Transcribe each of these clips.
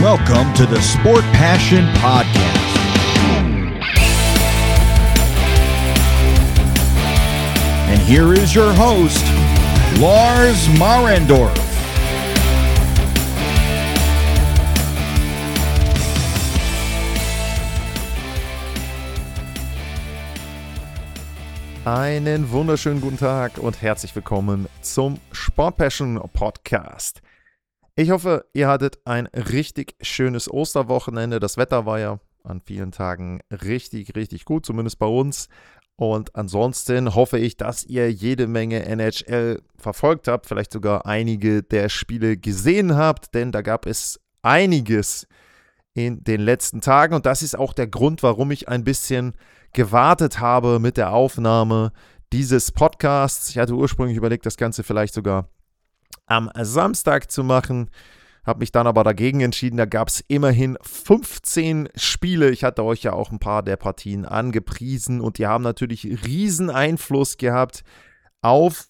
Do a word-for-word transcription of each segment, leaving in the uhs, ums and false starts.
Welcome to the Sport Passion Podcast. And here is your host, Lars Marendorf. Einen wunderschönen guten Tag und herzlich willkommen zum Sport Passion Podcast. Ich hoffe, ihr hattet ein richtig schönes Osterwochenende. Das Wetter war ja an vielen Tagen richtig, richtig gut, zumindest bei uns. Und ansonsten hoffe ich, dass ihr jede Menge N H L verfolgt habt, vielleicht sogar einige der Spiele gesehen habt, denn da gab es einiges in den letzten Tagen. Und das ist auch der Grund, warum ich ein bisschen gewartet habe mit der Aufnahme dieses Podcasts. Ich hatte ursprünglich überlegt, das Ganze vielleicht sogar am Samstag zu machen, habe mich dann aber dagegen entschieden. Da gab es immerhin fünfzehn Spiele. Ich hatte euch ja auch ein paar der Partien angepriesen und die haben natürlich riesen Einfluss gehabt auf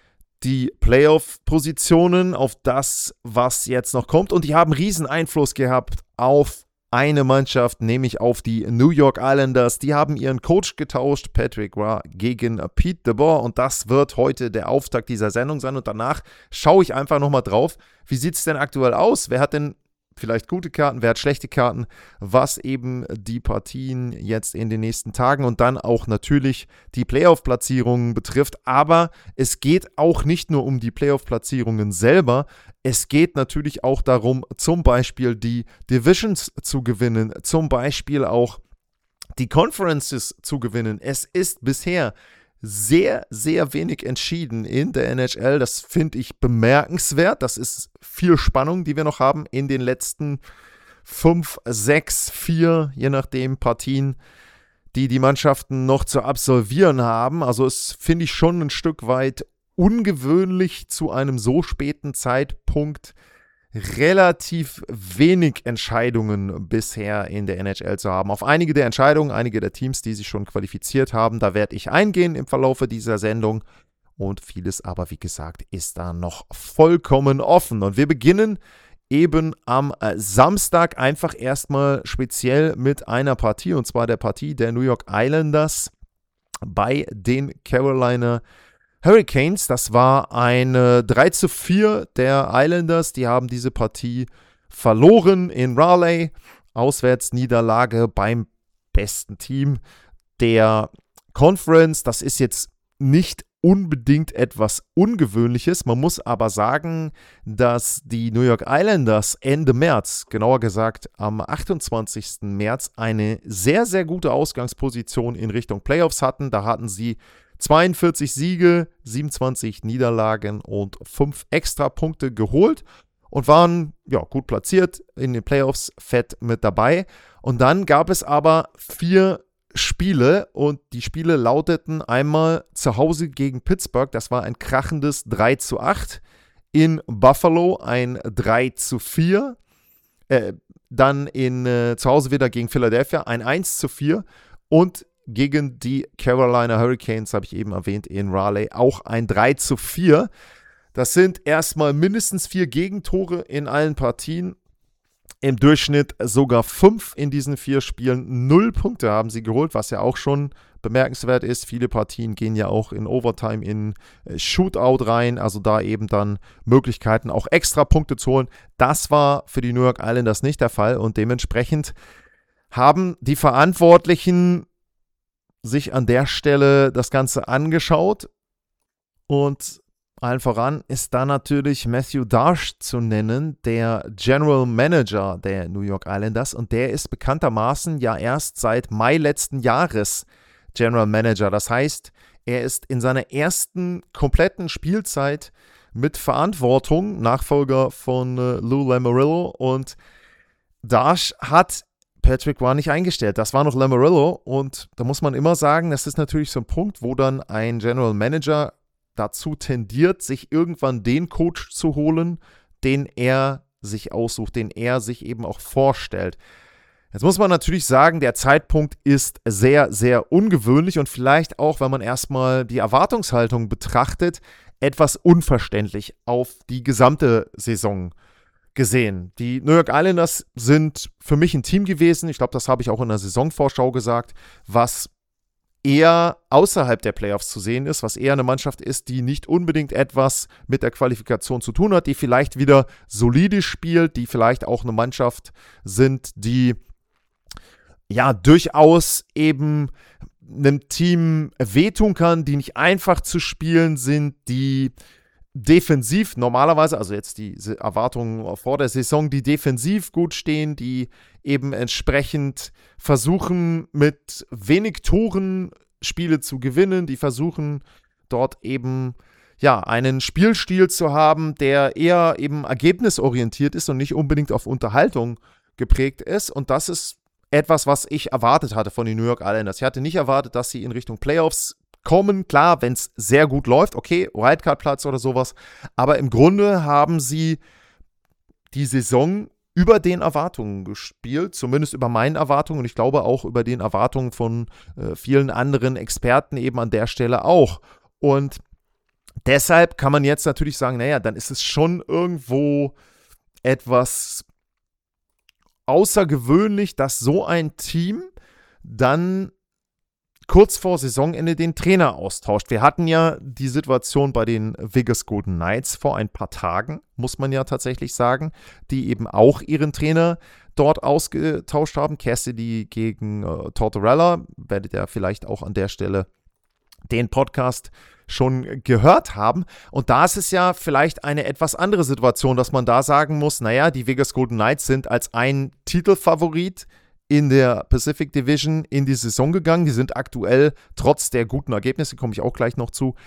die Playoff-Positionen, auf das, was jetzt noch kommt, und die haben riesen Einfluss gehabt auf eine Mannschaft, nämlich auf die New York Islanders. Die haben ihren Coach getauscht, Patrick Roy gegen Pete DeBoer, und das wird heute der Auftakt dieser Sendung sein. Und danach schaue ich einfach nochmal drauf, wie sieht es denn aktuell aus? Wer hat denn vielleicht gute Karten, wer hat schlechte Karten, was eben die Partien jetzt in den nächsten Tagen und dann auch natürlich die Playoff-Platzierungen betrifft. Aber es geht auch nicht nur um die Playoff-Platzierungen selber, es geht natürlich auch darum, zum Beispiel die Divisions zu gewinnen, zum Beispiel auch die Conferences zu gewinnen. Es ist bisher sehr, sehr wenig entschieden in der N H L. Das finde ich bemerkenswert. Das ist viel Spannung, die wir noch haben in den letzten fünf, sechs, vier, je nachdem, Partien, die die Mannschaften noch zu absolvieren haben. Also es finde ich schon ein Stück weit ungewöhnlich, zu einem so späten Zeitpunkt relativ wenig Entscheidungen bisher in der N H L zu haben. Auf einige der Entscheidungen, einige der Teams, die sich schon qualifiziert haben, da werde ich eingehen im Verlaufe dieser Sendung, und vieles aber, wie gesagt, ist da noch vollkommen offen. Und wir beginnen eben am Samstag einfach erstmal speziell mit einer Partie, und zwar der Partie der New York Islanders bei den Carolina Hurricanes. Das war eine drei zu vier der Islanders. Die haben diese Partie verloren in Raleigh. Auswärtsniederlage beim besten Team der Conference. Das ist jetzt nicht unbedingt etwas Ungewöhnliches. Man muss aber sagen, dass die New York Islanders Ende März, genauer gesagt am achtundzwanzigsten März, eine sehr, sehr gute Ausgangsposition in Richtung Playoffs hatten. Da hatten sie zweiundvierzig Siege, siebenundzwanzig Niederlagen und fünf Extrapunkte geholt und waren ja gut platziert in den Playoffs, fett mit dabei. Und dann gab es aber vier Spiele, und die Spiele lauteten einmal zu Hause gegen Pittsburgh, das war ein krachendes drei zu acht, in Buffalo ein drei zu vier, äh, dann in, äh, zu Hause wieder gegen Philadelphia ein eins zu vier und gegen die Carolina Hurricanes, habe ich eben erwähnt, in Raleigh auch ein drei zu vier. Das sind erstmal mindestens vier Gegentore in allen Partien. Im Durchschnitt sogar fünf in diesen vier Spielen. Null Punkte haben sie geholt, was ja auch schon bemerkenswert ist. Viele Partien gehen ja auch in Overtime, in Shootout rein. Also da eben dann Möglichkeiten, auch extra Punkte zu holen. Das war für die New York Islanders nicht der Fall. Und dementsprechend haben die Verantwortlichen sich an der Stelle das Ganze angeschaut, und allen voran ist da natürlich Matthew Darche zu nennen, der General Manager der New York Islanders, und der ist bekanntermaßen ja erst seit Mai letzten Jahres General Manager. Das heißt, er ist in seiner ersten kompletten Spielzeit mit Verantwortung, Nachfolger von äh, Lou Lamoriello, und Darche hat Patrick Roy nicht eingestellt. Das war noch Lamoriello, und da muss man immer sagen, das ist natürlich so ein Punkt, wo dann ein General Manager dazu tendiert, sich irgendwann den Coach zu holen, den er sich aussucht, den er sich eben auch vorstellt. Jetzt muss man natürlich sagen, der Zeitpunkt ist sehr, sehr ungewöhnlich und vielleicht auch, wenn man erstmal die Erwartungshaltung betrachtet, etwas unverständlich auf die gesamte Saison gesehen. Die New York Islanders sind für mich ein Team gewesen, ich glaube, das habe ich auch in der Saisonvorschau gesagt, was eher außerhalb der Playoffs zu sehen ist, was eher eine Mannschaft ist, die nicht unbedingt etwas mit der Qualifikation zu tun hat, die vielleicht wieder solide spielt, die vielleicht auch eine Mannschaft sind, die ja durchaus eben einem Team wehtun kann, die nicht einfach zu spielen sind, die defensiv normalerweise, also jetzt die Erwartungen vor der Saison, die defensiv gut stehen, die eben entsprechend versuchen, mit wenig Toren Spiele zu gewinnen, die versuchen, dort eben ja einen Spielstil zu haben, der eher eben ergebnisorientiert ist und nicht unbedingt auf Unterhaltung geprägt ist. Und das ist etwas, was ich erwartet hatte von den New York Islanders. Ich hatte nicht erwartet, dass sie in Richtung Playoffs kommen. Klar, wenn es sehr gut läuft, okay, Wildcard-Platz oder sowas. Aber im Grunde haben sie die Saison über den Erwartungen gespielt, zumindest über meinen Erwartungen und ich glaube auch über den Erwartungen von äh, vielen anderen Experten eben an der Stelle auch. Und deshalb kann man jetzt natürlich sagen, naja, dann ist es schon irgendwo etwas außergewöhnlich, dass so ein Team dann kurz vor Saisonende den Trainer austauscht. Wir hatten ja die Situation bei den Vegas Golden Knights vor ein paar Tagen, muss man ja tatsächlich sagen, die eben auch ihren Trainer dort ausgetauscht haben. Cassidy gegen äh, Tortorella, werdet ihr vielleicht auch an der Stelle den Podcast schon gehört haben. Und da ist es ja vielleicht eine etwas andere Situation, dass man da sagen muss, naja, die Vegas Golden Knights sind als ein Titelfavorit in der Pacific Division in die Saison gegangen. Die sind aktuell, trotz der guten Ergebnisse, komme ich auch gleich noch zu,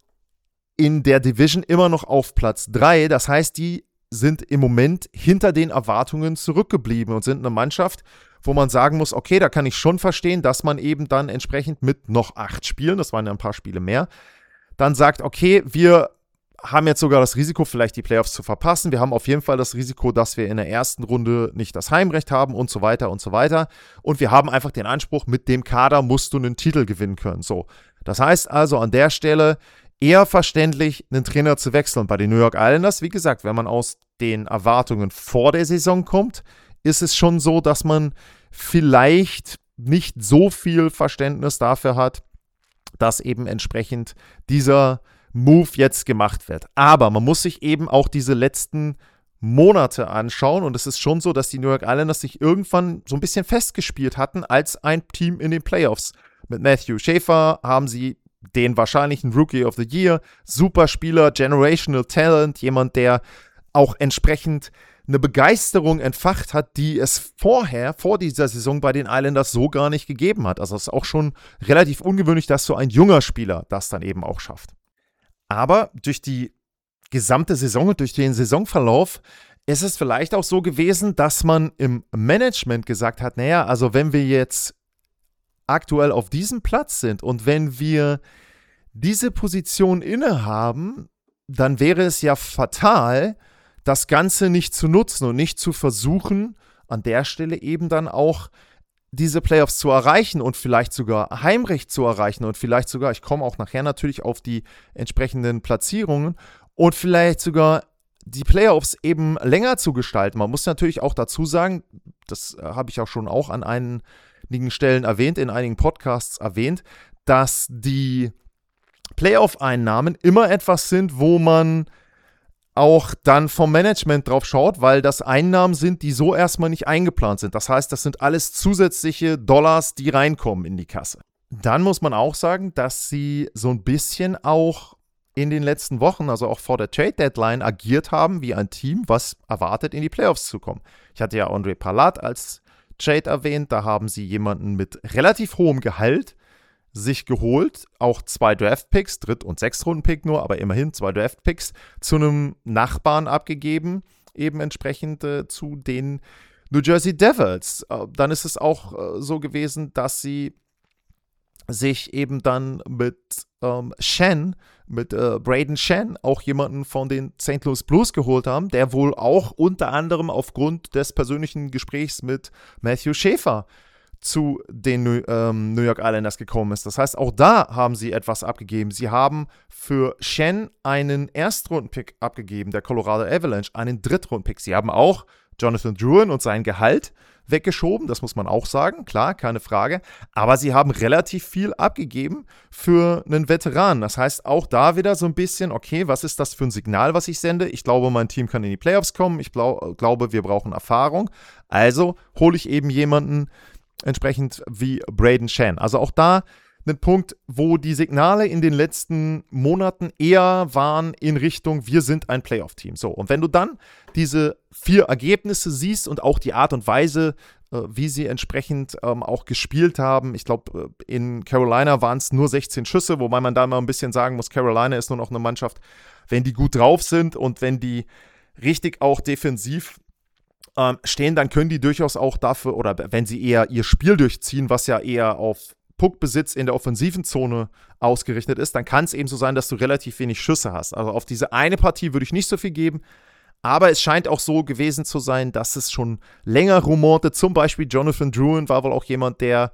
in der Division immer noch auf Platz drei. Das heißt, die sind im Moment hinter den Erwartungen zurückgeblieben und sind eine Mannschaft, wo man sagen muss, okay, da kann ich schon verstehen, dass man eben dann entsprechend mit noch acht Spielen, das waren ja ein paar Spiele mehr, dann sagt, okay, wir haben jetzt sogar das Risiko, vielleicht die Playoffs zu verpassen. Wir haben auf jeden Fall das Risiko, dass wir in der ersten Runde nicht das Heimrecht haben und so weiter und so weiter. Und wir haben einfach den Anspruch, mit dem Kader musst du einen Titel gewinnen können. So, das heißt also an der Stelle eher verständlich, einen Trainer zu wechseln. Bei den New York Islanders, wie gesagt, wenn man aus den Erwartungen vor der Saison kommt, ist es schon so, dass man vielleicht nicht so viel Verständnis dafür hat, dass eben entsprechend dieser Move jetzt gemacht wird. Aber man muss sich eben auch diese letzten Monate anschauen und es ist schon so, dass die New York Islanders sich irgendwann so ein bisschen festgespielt hatten als ein Team in den Playoffs. Mit Matthew Schaefer haben sie den wahrscheinlichen Rookie of the Year, Superspieler, Generational Talent, jemand, der auch entsprechend eine Begeisterung entfacht hat, die es vorher, vor dieser Saison bei den Islanders so gar nicht gegeben hat. Also es ist auch schon relativ ungewöhnlich, dass so ein junger Spieler das dann eben auch schafft. Aber durch die gesamte Saison und durch den Saisonverlauf ist es vielleicht auch so gewesen, dass man im Management gesagt hat, naja, also wenn wir jetzt aktuell auf diesem Platz sind und wenn wir diese Position innehaben, dann wäre es ja fatal, das Ganze nicht zu nutzen und nicht zu versuchen, an der Stelle eben dann auch diese Playoffs zu erreichen und vielleicht sogar Heimrecht zu erreichen und vielleicht sogar, ich komme auch nachher natürlich auf die entsprechenden Platzierungen und vielleicht sogar die Playoffs eben länger zu gestalten. Man muss natürlich auch dazu sagen, das habe ich auch schon auch an einigen Stellen erwähnt, in einigen Podcasts erwähnt, dass die Playoff-Einnahmen immer etwas sind, wo man auch dann vom Management drauf schaut, weil das Einnahmen sind, die so erstmal nicht eingeplant sind. Das heißt, das sind alles zusätzliche Dollars, die reinkommen in die Kasse. Dann muss man auch sagen, dass sie so ein bisschen auch in den letzten Wochen, also auch vor der Trade-Deadline, agiert haben wie ein Team, was erwartet, in die Playoffs zu kommen. Ich hatte ja Ondrej Palat als Trade erwähnt, da haben sie jemanden mit relativ hohem Gehalt sich geholt, auch zwei Draft-Picks, Dritt- und Sechstrunden-Pick nur, aber immerhin zwei Draft-Picks, zu einem Nachbarn abgegeben, eben entsprechend äh, zu den New Jersey Devils. Äh, dann ist es auch äh, so gewesen, dass sie sich eben dann mit ähm, Shen, mit äh, Braden Shen, auch jemanden von den Saint Louis Blues geholt haben, der wohl auch unter anderem aufgrund des persönlichen Gesprächs mit Matthew Schaefer zu den New, ähm, New York Islanders gekommen ist. Das heißt, auch da haben sie etwas abgegeben. Sie haben für Schenn einen Erstrundenpick abgegeben, der Colorado Avalanche, einen Drittrundenpick. Sie haben auch Jonathan Drouin und sein Gehalt weggeschoben, das muss man auch sagen, klar, keine Frage. Aber sie haben relativ viel abgegeben für einen Veteran. Das heißt, auch da wieder so ein bisschen, okay, was ist das für ein Signal, was ich sende? Ich glaube, mein Team kann in die Playoffs kommen. Ich blau- glaube, wir brauchen Erfahrung. Also hole ich eben jemanden entsprechend wie Brayden Schenn. Also auch da ein Punkt, wo die Signale in den letzten Monaten eher waren in Richtung, wir sind ein Playoff-Team. So, und wenn du dann diese vier Ergebnisse siehst und auch die Art und Weise, äh, wie sie entsprechend ähm, auch gespielt haben, ich glaube, in Carolina waren es nur sechzehn Schüsse, wobei man da mal ein bisschen sagen muss, Carolina ist nur noch eine Mannschaft, wenn die gut drauf sind und wenn die richtig auch defensiv ähm, stehen, dann können die durchaus auch dafür, oder wenn sie eher ihr Spiel durchziehen, was ja eher auf Puckbesitz in der offensiven Zone ausgerichtet ist, dann kann es eben so sein, dass du relativ wenig Schüsse hast. Also auf diese eine Partie würde ich nicht so viel geben, aber es scheint auch so gewesen zu sein, dass es schon länger rumorte. Zum Beispiel Jonathan Drouin war wohl auch jemand, der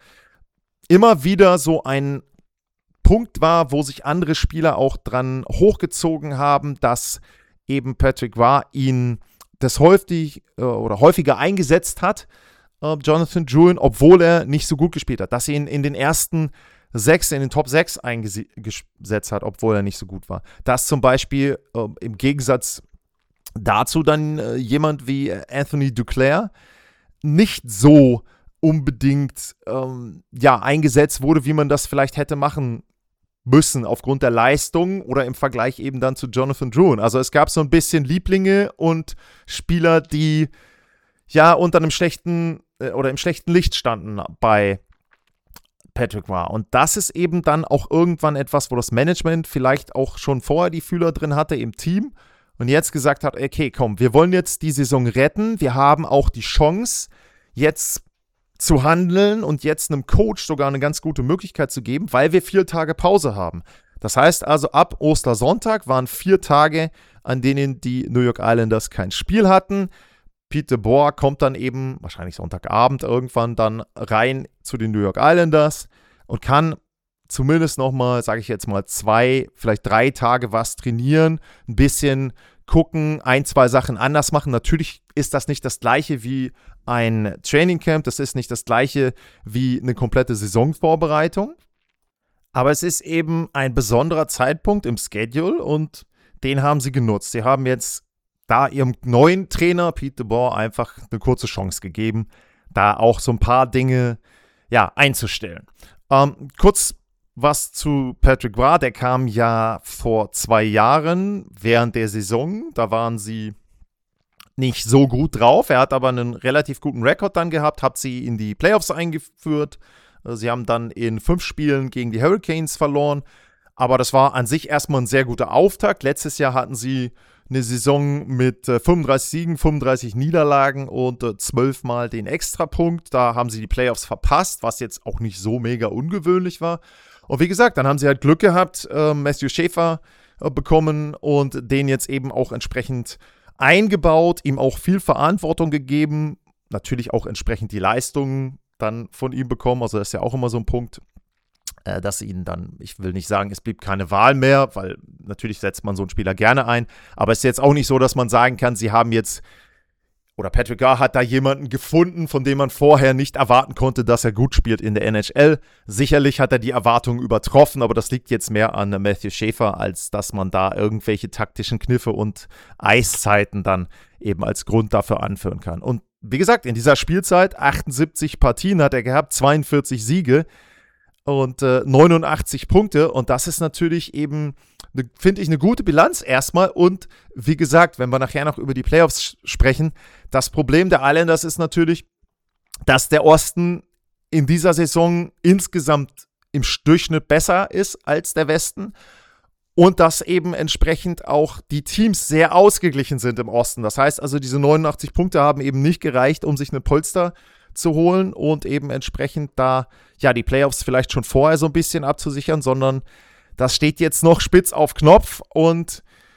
immer wieder so ein Punkt war, wo sich andere Spieler auch dran hochgezogen haben, dass eben Patrick Roy ihn das häufig äh, oder häufiger eingesetzt hat, Jonathan Drouin, obwohl er nicht so gut gespielt hat, dass er ihn in den ersten sechs, in den Top sechs eingesetzt hat, obwohl er nicht so gut war. Dass zum Beispiel äh, im Gegensatz dazu dann äh, jemand wie Anthony Duclair nicht so unbedingt ähm, ja, eingesetzt wurde, wie man das vielleicht hätte machen müssen, aufgrund der Leistung oder im Vergleich eben dann zu Jonathan Drouin. Also es gab so ein bisschen Lieblinge und Spieler, die ja unter einem schlechten oder im schlechten Licht standen bei Patrick Roy. Und das ist eben dann auch irgendwann etwas, wo das Management vielleicht auch schon vorher die Fühler drin hatte im Team und jetzt gesagt hat, okay, komm, wir wollen jetzt die Saison retten, wir haben auch die Chance, jetzt zu handeln und jetzt einem Coach sogar eine ganz gute Möglichkeit zu geben, weil wir vier Tage Pause haben. Das heißt also, ab Ostersonntag waren vier Tage, an denen die New York Islanders kein Spiel hatten. Pete DeBoer kommt dann eben, wahrscheinlich Sonntagabend irgendwann, dann rein zu den New York Islanders und kann zumindest nochmal, sage ich jetzt mal, zwei, vielleicht drei Tage was trainieren, ein bisschen gucken, ein, zwei Sachen anders machen. Natürlich ist das nicht das Gleiche wie ein Trainingcamp, das ist nicht das Gleiche wie eine komplette Saisonvorbereitung, aber es ist eben ein besonderer Zeitpunkt im Schedule und den haben sie genutzt. Sie haben jetzt da ihrem neuen Trainer Pete DeBoer einfach eine kurze Chance gegeben, da auch so ein paar Dinge ja, einzustellen. Ähm, kurz was zu Patrick Roy, der kam ja vor zwei Jahren während der Saison, da waren sie nicht so gut drauf, er hat aber einen relativ guten Rekord dann gehabt, hat sie in die Playoffs eingeführt, sie haben dann in fünf Spielen gegen die Hurricanes verloren, aber das war an sich erstmal ein sehr guter Auftakt. Letztes Jahr hatten sie eine Saison mit äh, fünfunddreißig Siegen, fünfunddreißig Niederlagen und äh, zwölf Mal den Extrapunkt. Da haben sie die Playoffs verpasst, was jetzt auch nicht so mega ungewöhnlich war. Und wie gesagt, dann haben sie halt Glück gehabt, äh, Matthew Schaefer äh, bekommen und den jetzt eben auch entsprechend eingebaut, ihm auch viel Verantwortung gegeben, natürlich auch entsprechend die Leistungen dann von ihm bekommen. Also das ist ja auch immer so ein Punkt, äh, dass ihnen dann, ich will nicht sagen, es blieb keine Wahl mehr, weil natürlich setzt man so einen Spieler gerne ein, aber es ist jetzt auch nicht so, dass man sagen kann, sie haben jetzt, oder Patrick Roy hat da jemanden gefunden, von dem man vorher nicht erwarten konnte, dass er gut spielt in der N H L. Sicherlich hat er die Erwartungen übertroffen, aber das liegt jetzt mehr an Matthew Schaefer, als dass man da irgendwelche taktischen Kniffe und Eiszeiten dann eben als Grund dafür anführen kann. Und wie gesagt, in dieser Spielzeit, achtundsiebzig Partien hat er gehabt, zweiundvierzig Siege und äh, neunundachtzig Punkte. Und das ist natürlich eben, ne, finde ich, eine gute Bilanz erstmal. Und wie gesagt, wenn wir nachher noch über die Playoffs sprechen, das Problem der Islanders ist natürlich, dass der Osten in dieser Saison insgesamt im Durchschnitt besser ist als der Westen. Und dass eben entsprechend auch die Teams sehr ausgeglichen sind im Osten. Das heißt also, diese neunundachtzig Punkte haben eben nicht gereicht, um sich eine Polster zu holen und eben entsprechend da, ja, die Playoffs vielleicht schon vorher so ein bisschen abzusichern, sondern das steht jetzt noch spitz auf Knopf und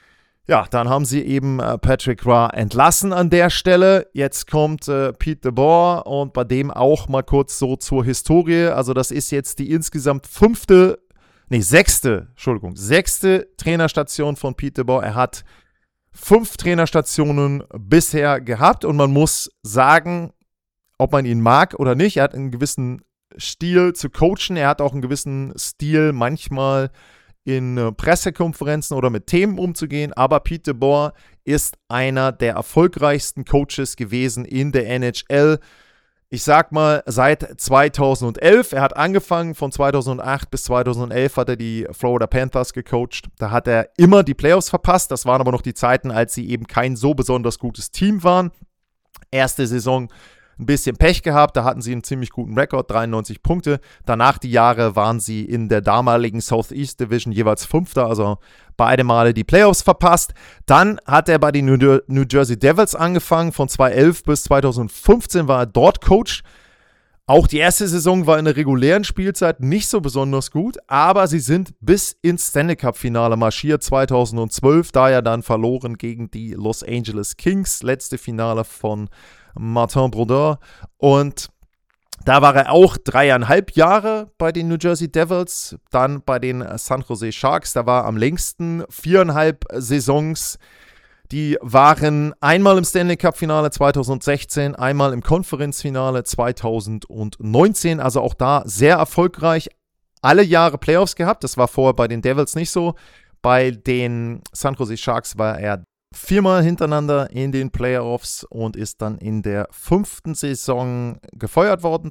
Ja, dann haben sie eben äh, Patrick Roy entlassen an der Stelle. Jetzt kommt äh, Pete DeBoer und bei dem auch mal kurz so zur Historie. Also das ist jetzt die insgesamt fünfte, nee, sechste, Entschuldigung, sechste Trainerstation von Pete DeBoer. Er hat fünf Trainerstationen bisher gehabt und man muss sagen, ob man ihn mag oder nicht, er hat einen gewissen Stil zu coachen, er hat auch einen gewissen Stil manchmal in äh, Pressekonferenzen oder mit Themen umzugehen, aber Pete DeBoer ist einer der erfolgreichsten Coaches gewesen in der N H L. Ich sag mal, seit zweitausendelf, er hat angefangen von zweitausendacht bis zweitausendelf hat er die Florida Panthers gecoacht. Da hat er immer die Playoffs verpasst, das waren aber noch die Zeiten, als sie eben kein so besonders gutes Team waren. Erste Saison ein bisschen Pech gehabt, da hatten sie einen ziemlich guten Rekord, dreiundneunzig Punkte. Danach die Jahre waren sie in der damaligen Southeast Division jeweils Fünfter, also beide Male die Playoffs verpasst. Dann hat er bei den New Jersey Devils angefangen, von zweitausendelf bis zweitausendfünfzehn war er dort Coach. Auch die erste Saison war in der regulären Spielzeit nicht so besonders gut, aber sie sind bis ins Stanley Cup-Finale marschiert, zweitausendzwölf, da ja dann verloren gegen die Los Angeles Kings, letzte Finale von Martin Brodeur. Und da war er auch dreieinhalb Jahre bei den New Jersey Devils, dann bei den San Jose Sharks, da war er am längsten viereinhalb Saisons. Die waren einmal im Stanley Cup-Finale zweitausendsechzehn, einmal im Conference-Finale zweitausendneunzehn, also auch da sehr erfolgreich, alle Jahre Playoffs gehabt, das war vorher bei den Devils nicht so. Bei den San Jose Sharks war er viermal hintereinander in den Playoffs und ist dann in der fünften Saison gefeuert worden,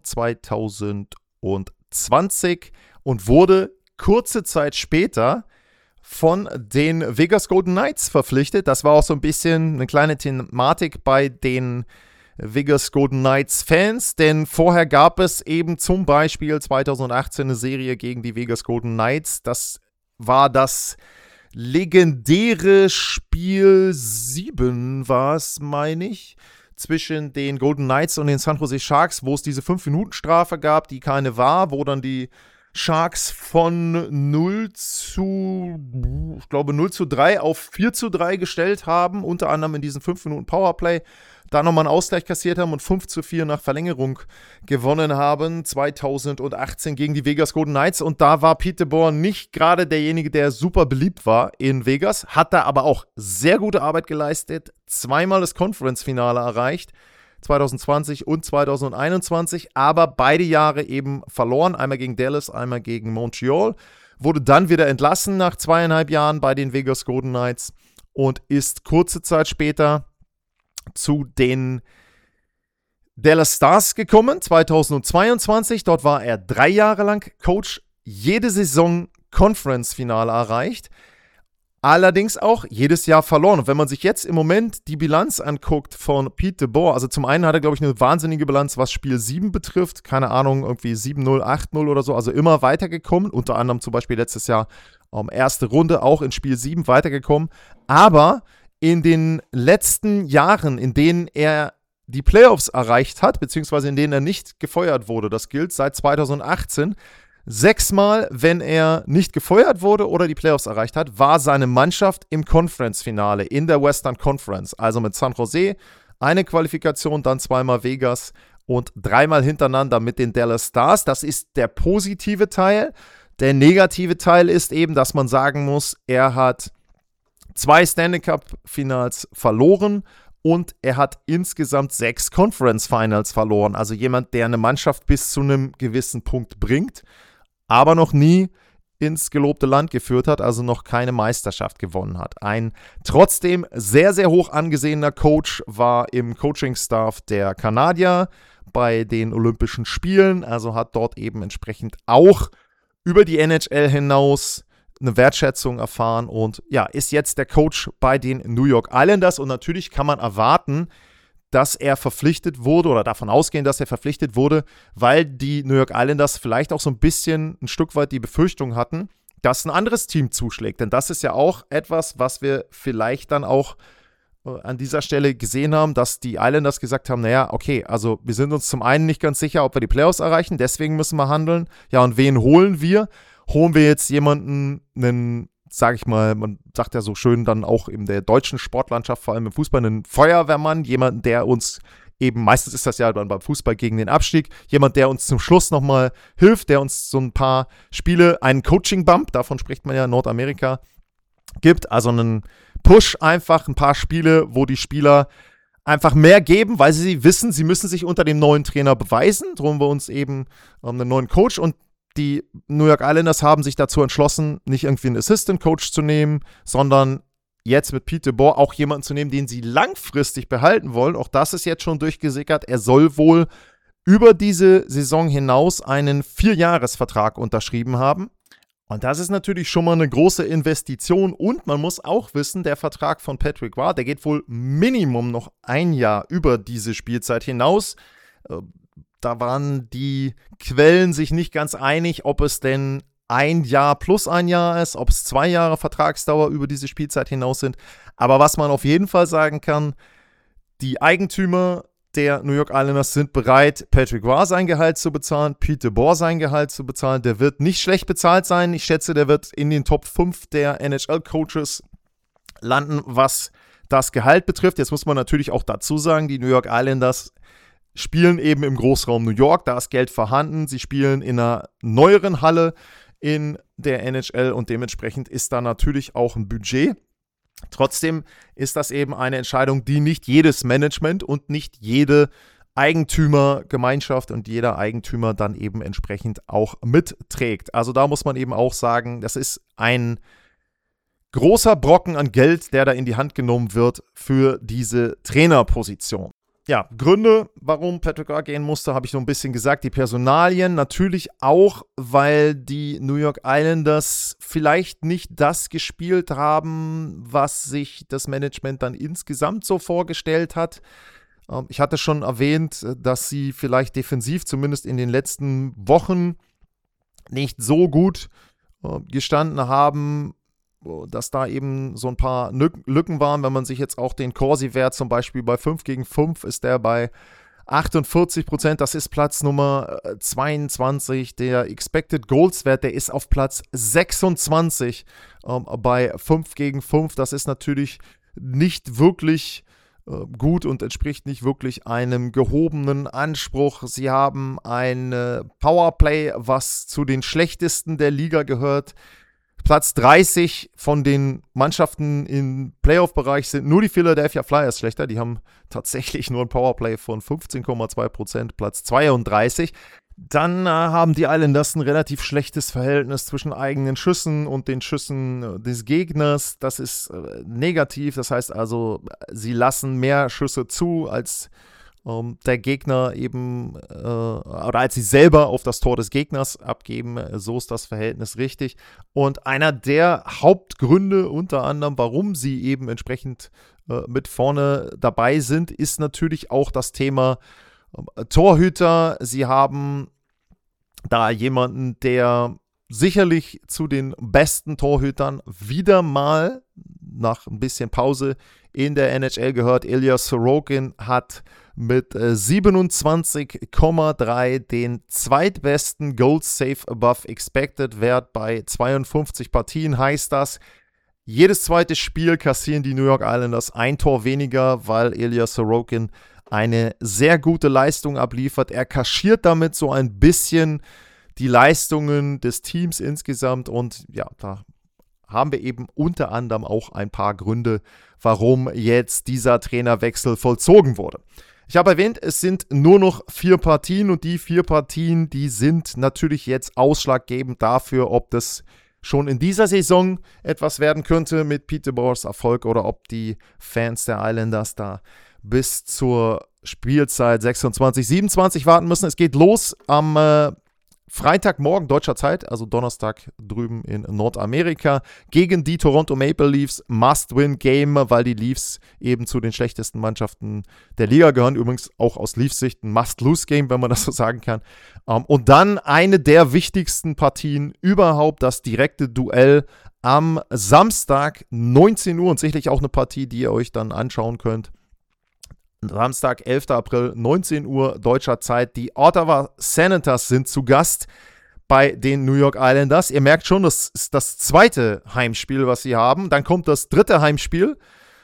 zweitausendzwanzig, und wurde kurze Zeit später von den Vegas Golden Knights verpflichtet. Das war auch so ein bisschen eine kleine Thematik bei den Vegas Golden Knights Fans, denn vorher gab es eben zum Beispiel zweitausendachtzehn eine Serie gegen die Vegas Golden Knights. Das war das legendäre Spiel sieben, war es, meine ich, zwischen den Golden Knights und den San Jose Sharks, wo es diese fünf Minuten Strafe gab, die keine war, wo dann die Sharks von null zu, ich glaube null zu drei auf vier zu drei gestellt haben, unter anderem in diesen fünf Minuten Powerplay, da nochmal einen Ausgleich kassiert haben und fünf zu vier nach Verlängerung gewonnen haben, zweitausendachtzehn gegen die Vegas Golden Knights, und da war Pete DeBoer nicht gerade derjenige, der super beliebt war in Vegas, hat da aber auch sehr gute Arbeit geleistet, zweimal das Conference-Finale erreicht, zweitausendzwanzig und zweitausendeinundzwanzig, aber beide Jahre eben verloren, einmal gegen Dallas, einmal gegen Montreal, wurde dann wieder entlassen nach zweieinhalb Jahren bei den Vegas Golden Knights und ist kurze Zeit später zu den Dallas Stars gekommen, zweitausendzweiundzwanzig, dort war er drei Jahre lang Coach, jede Saison Conference-Finale erreicht, allerdings auch jedes Jahr verloren. Und wenn man sich jetzt im Moment die Bilanz anguckt von Pete DeBoer, also zum einen hat er, glaube ich, eine wahnsinnige Bilanz, was Spiel sieben betrifft, keine Ahnung, irgendwie sieben null, acht null oder so, also immer weitergekommen, unter anderem zum Beispiel letztes Jahr um, erste Runde auch in Spiel sieben weitergekommen, aber in den letzten Jahren, in denen er die Playoffs erreicht hat, beziehungsweise in denen er nicht gefeuert wurde, das gilt seit zweitausendachtzehn, sechsmal, wenn er nicht gefeuert wurde oder die Playoffs erreicht hat, war seine Mannschaft im Conference-Finale in der Western Conference, also mit San Jose, eine Qualifikation, dann zweimal Vegas und dreimal hintereinander mit den Dallas Stars. Das ist der positive Teil. Der negative Teil ist eben, dass man sagen muss, er hat zwei Stanley Cup-Finals verloren und er hat insgesamt sechs Conference-Finals verloren. Also jemand, der eine Mannschaft bis zu einem gewissen Punkt bringt, aber noch nie ins gelobte Land geführt hat, also noch keine Meisterschaft gewonnen hat. Ein trotzdem sehr, sehr hoch angesehener Coach war im Coaching-Staff der Kanadier bei den Olympischen Spielen, also hat dort eben entsprechend auch über die N H L hinaus eine Wertschätzung erfahren und ja, ist jetzt der Coach bei den New York Islanders und natürlich kann man erwarten, dass er verpflichtet wurde oder davon ausgehen, dass er verpflichtet wurde, weil die New York Islanders vielleicht auch so ein bisschen ein Stück weit die Befürchtung hatten, dass ein anderes Team zuschlägt, denn das ist ja auch etwas, was wir vielleicht dann auch äh, an dieser Stelle gesehen haben, dass die Islanders gesagt haben, naja, okay, also wir sind uns zum einen nicht ganz sicher, ob wir die Playoffs erreichen, deswegen müssen wir handeln, ja, und wen holen wir? Holen wir jetzt jemanden, einen sage ich mal, man sagt ja so schön dann auch in der deutschen Sportlandschaft, vor allem im Fußball, einen Feuerwehrmann, jemanden, der uns eben, meistens ist das ja dann beim Fußball gegen den Abstieg, jemand, der uns zum Schluss nochmal hilft, der uns so ein paar Spiele, einen Coaching-Bump, davon spricht man ja in Nordamerika, gibt, also einen Push einfach, ein paar Spiele, wo die Spieler einfach mehr geben, weil sie wissen, sie müssen sich unter dem neuen Trainer beweisen. Darum haben wir uns eben ähm, einen neuen Coach und die New York Islanders haben sich dazu entschlossen, nicht irgendwie einen Assistant Coach zu nehmen, sondern jetzt mit Pete DeBoer auch jemanden zu nehmen, den sie langfristig behalten wollen. Auch das ist jetzt schon durchgesickert. Er soll wohl über diese Saison hinaus einen Vierjahresvertrag unterschrieben haben. Und das ist natürlich schon mal eine große Investition. Und man muss auch wissen, der Vertrag von Patrick Roy, der geht wohl Minimum noch ein Jahr über diese Spielzeit hinaus. Da waren die Quellen sich nicht ganz einig, ob es denn ein Jahr plus ein Jahr ist, ob es zwei Jahre Vertragsdauer über diese Spielzeit hinaus sind. Aber was man auf jeden Fall sagen kann, die Eigentümer der New York Islanders sind bereit, Patrick Roy sein Gehalt zu bezahlen, Pete DeBoer sein Gehalt zu bezahlen. Der wird nicht schlecht bezahlt sein. Ich schätze, der wird in den Top fünf der N H L-Coaches landen, was das Gehalt betrifft. Jetzt muss man natürlich auch dazu sagen, die New York Islanders spielen eben im Großraum New York. Da ist Geld vorhanden. Sie spielen in einer neueren Halle in der N H L und dementsprechend ist da natürlich auch ein Budget. Trotzdem ist das eben eine Entscheidung, die nicht jedes Management und nicht jede Eigentümergemeinschaft und jeder Eigentümer dann eben entsprechend auch mitträgt. Also da muss man eben auch sagen, das ist ein großer Brocken an Geld, der da in die Hand genommen wird für diese Trainerposition. Ja, Gründe, warum Patrick Roy gehen musste, habe ich so ein bisschen gesagt. Die Personalien natürlich auch, weil die New York Islanders vielleicht nicht das gespielt haben, was sich das Management dann insgesamt so vorgestellt hat. Ich hatte schon erwähnt, dass sie vielleicht defensiv, zumindest in den letzten Wochen, nicht so gut gestanden haben, dass da eben so ein paar Lücken waren. Wenn man sich jetzt auch den Corsi-Wert zum Beispiel bei fünf gegen fünf ist der bei achtundvierzig Prozent. Das ist Platz Nummer zweiundzwanzig. Der Expected Goals-Wert, der ist auf Platz sechsundzwanzig ähm, bei fünf gegen fünf. Das ist natürlich nicht wirklich äh, gut und entspricht nicht wirklich einem gehobenen Anspruch. Sie haben ein äh, Powerplay, was zu den schlechtesten der Liga gehört. Platz dreißig von den Mannschaften im Playoff-Bereich sind nur die Philadelphia Flyers schlechter. Die haben tatsächlich nur ein Powerplay von fünfzehn Komma zwei Prozent, Platz zweiunddreißig. Dann äh, haben die Islanders ein relativ schlechtes Verhältnis zwischen eigenen Schüssen und den Schüssen äh, des Gegners. Das ist äh, negativ. Das heißt also, sie lassen mehr Schüsse zu, als ähm, der Gegner eben, äh, oder als sie selber auf das Tor des Gegners abgeben. So ist das Verhältnis richtig. Und einer der Hauptgründe unter anderem, warum sie eben entsprechend äh, mit vorne dabei sind, ist natürlich auch das Thema äh, Torhüter. Sie haben da jemanden, der sicherlich zu den besten Torhütern wieder mal nach ein bisschen Pause in der N H L gehört. Ilya Sorokin hat mit äh, siebenundzwanzig Komma drei den zweitbesten Goal Save Above Expected Wert bei zweiundfünfzig Partien. Heißt das, jedes zweite Spiel kassieren die New York Islanders ein Tor weniger, weil Ilya Sorokin eine sehr gute Leistung abliefert. Er kaschiert damit so ein bisschen die Leistungen des Teams insgesamt und ja, da haben wir eben unter anderem auch ein paar Gründe, warum jetzt dieser Trainerwechsel vollzogen wurde. Ich habe erwähnt, es sind nur noch vier Partien und die vier Partien, die sind natürlich jetzt ausschlaggebend dafür, ob das schon in dieser Saison etwas werden könnte mit Pete DeBoers Erfolg oder ob die Fans der Islanders da bis zur Spielzeit sechsundzwanzig siebenundzwanzig warten müssen. Es geht los am äh, Freitagmorgen deutscher Zeit, also Donnerstag drüben in Nordamerika, gegen die Toronto Maple Leafs. Must-Win-Game, weil die Leafs eben zu den schlechtesten Mannschaften der Liga gehören. Übrigens auch aus Leafs Sicht ein Must-Lose-Game, wenn man das so sagen kann. Und dann eine der wichtigsten Partien überhaupt, das direkte Duell am Samstag, neunzehn Uhr und sicherlich auch eine Partie, die ihr euch dann anschauen könnt. Samstag, elfter April, neunzehn Uhr deutscher Zeit. Die Ottawa Senators sind zu Gast bei den New York Islanders. Ihr merkt schon, das ist das zweite Heimspiel, was sie haben. Dann kommt das dritte Heimspiel